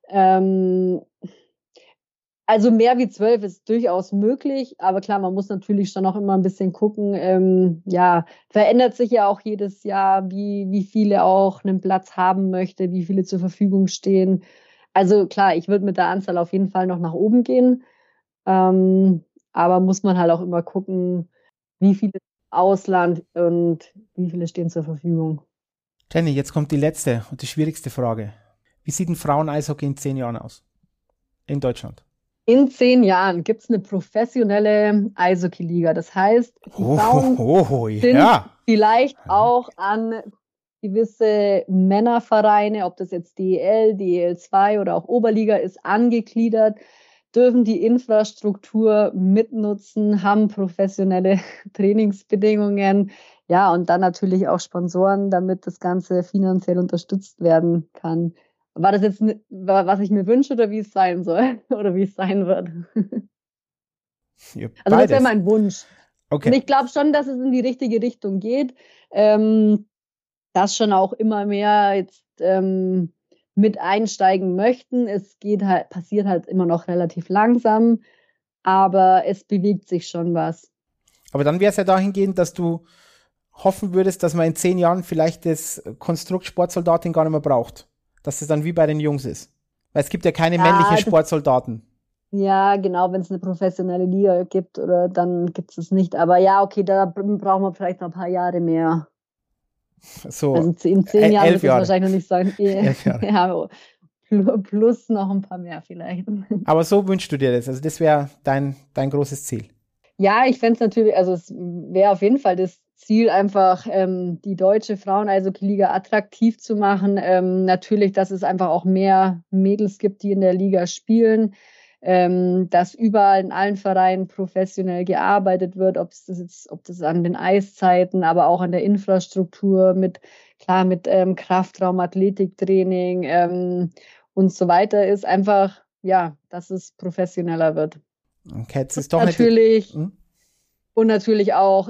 Also mehr wie 12 ist durchaus möglich, aber klar, man muss natürlich schon auch immer ein bisschen gucken, ja, verändert sich ja auch jedes Jahr, wie viele auch einen Platz haben möchte, wie viele zur Verfügung stehen. Also klar, ich würde mit der Anzahl auf jeden Fall noch nach oben gehen, aber muss man halt auch immer gucken, wie viele Ausland und wie viele stehen zur Verfügung. Jenny, jetzt kommt die letzte und die schwierigste Frage. Wie sieht ein Frauen-Eishockey in 10 Jahren aus? In Deutschland? In 10 Jahren gibt es eine professionelle Eishockey-Liga. Das heißt, die Frauen sind vielleicht auch an gewisse Männervereine, ob das jetzt DEL, DEL2 oder auch Oberliga ist, angegliedert, dürfen die Infrastruktur mitnutzen, haben professionelle Trainingsbedingungen, ja, und dann natürlich auch Sponsoren, damit das Ganze finanziell unterstützt werden kann. War das jetzt, was ich mir wünsche oder wie es sein soll? Oder wie es sein wird? Ja, also das wäre mein Wunsch. Okay. Und ich glaube schon, dass es in die richtige Richtung geht. Dass schon auch immer mehr jetzt mit einsteigen möchten. Es passiert halt immer noch relativ langsam, aber es bewegt sich schon was. Aber dann wäre es ja dahingehend, dass du hoffen würdest, dass man in 10 Jahren vielleicht das Konstrukt Sportsoldatin gar nicht mehr braucht. Dass es dann wie bei den Jungs ist. Weil es gibt ja keine männlichen Sportsoldaten. Ja, genau, wenn es eine professionelle Liga gibt, oder dann gibt es es nicht. Aber ja, okay, da brauchen wir vielleicht noch ein paar Jahre mehr. So, also in 10 Jahren wird es wahrscheinlich noch nicht sein. 11 Jahre. Ja, plus noch ein paar mehr vielleicht. Aber so wünschst du dir das. Also das wäre dein großes Ziel. Ja, ich fände es natürlich, also es wäre auf jeden Fall das Ziel, einfach die deutsche Frauen-Eishockey-Liga attraktiv zu machen. Natürlich, dass es einfach auch mehr Mädels gibt, die in der Liga spielen, dass überall in allen Vereinen professionell gearbeitet wird, ob das an den Eiszeiten, aber auch an der Infrastruktur mit Kraftraum, Athletiktraining und so weiter ist. Einfach, ja, dass es professioneller wird. Okay, jetzt ist doch Natürlich. Und natürlich auch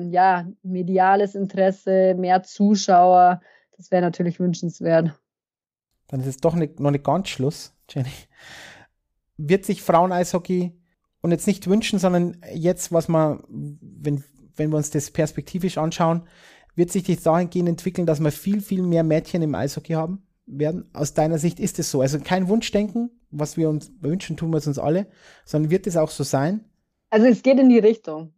mediales Interesse, mehr Zuschauer. Das wäre natürlich wünschenswert. Dann ist es doch noch nicht ganz Schluss, Jenny. Wird sich Frauen-Eishockey und jetzt nicht wünschen, sondern jetzt, was man, wenn wir uns das perspektivisch anschauen, wird sich das dahingehend entwickeln, dass wir viel, viel mehr Mädchen im Eishockey haben werden? Aus deiner Sicht ist es so? Also kein Wunschdenken, was wir uns wünschen, tun wir es uns alle, sondern wird es auch so sein? Also es geht in die Richtung.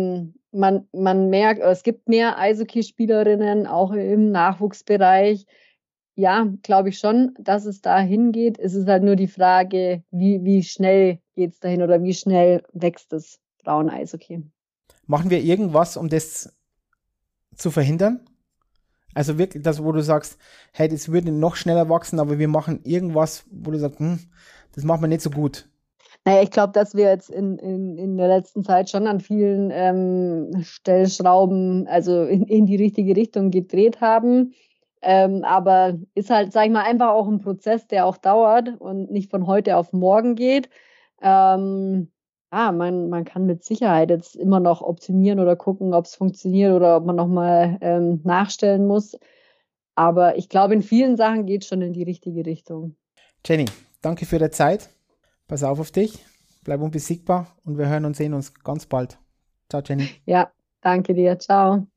Man merkt, es gibt mehr Eishockeyspielerinnen, auch im Nachwuchsbereich. Ja, glaube ich schon, dass es dahin geht. Es ist halt nur die Frage, wie schnell geht es dahin oder wie schnell wächst das Frauen-Eishockey. Machen wir irgendwas, um das zu verhindern? Also wirklich das, wo du sagst, hey, das würde noch schneller wachsen, aber wir machen irgendwas, wo du sagst, das machen wir nicht so gut. Naja, ich glaube, dass wir jetzt in der letzten Zeit schon an vielen Stellschrauben, also in die richtige Richtung gedreht haben. Aber ist halt, sag ich mal, einfach auch ein Prozess, der auch dauert und nicht von heute auf morgen geht. Man kann mit Sicherheit jetzt immer noch optimieren oder gucken, ob es funktioniert oder ob man nochmal nachstellen muss. Aber ich glaube, in vielen Sachen geht es schon in die richtige Richtung. Jenny, danke für die Zeit. Pass auf dich, bleib unbesiegbar und wir hören und sehen uns ganz bald. Ciao, Jenny. Ja, danke dir. Ciao.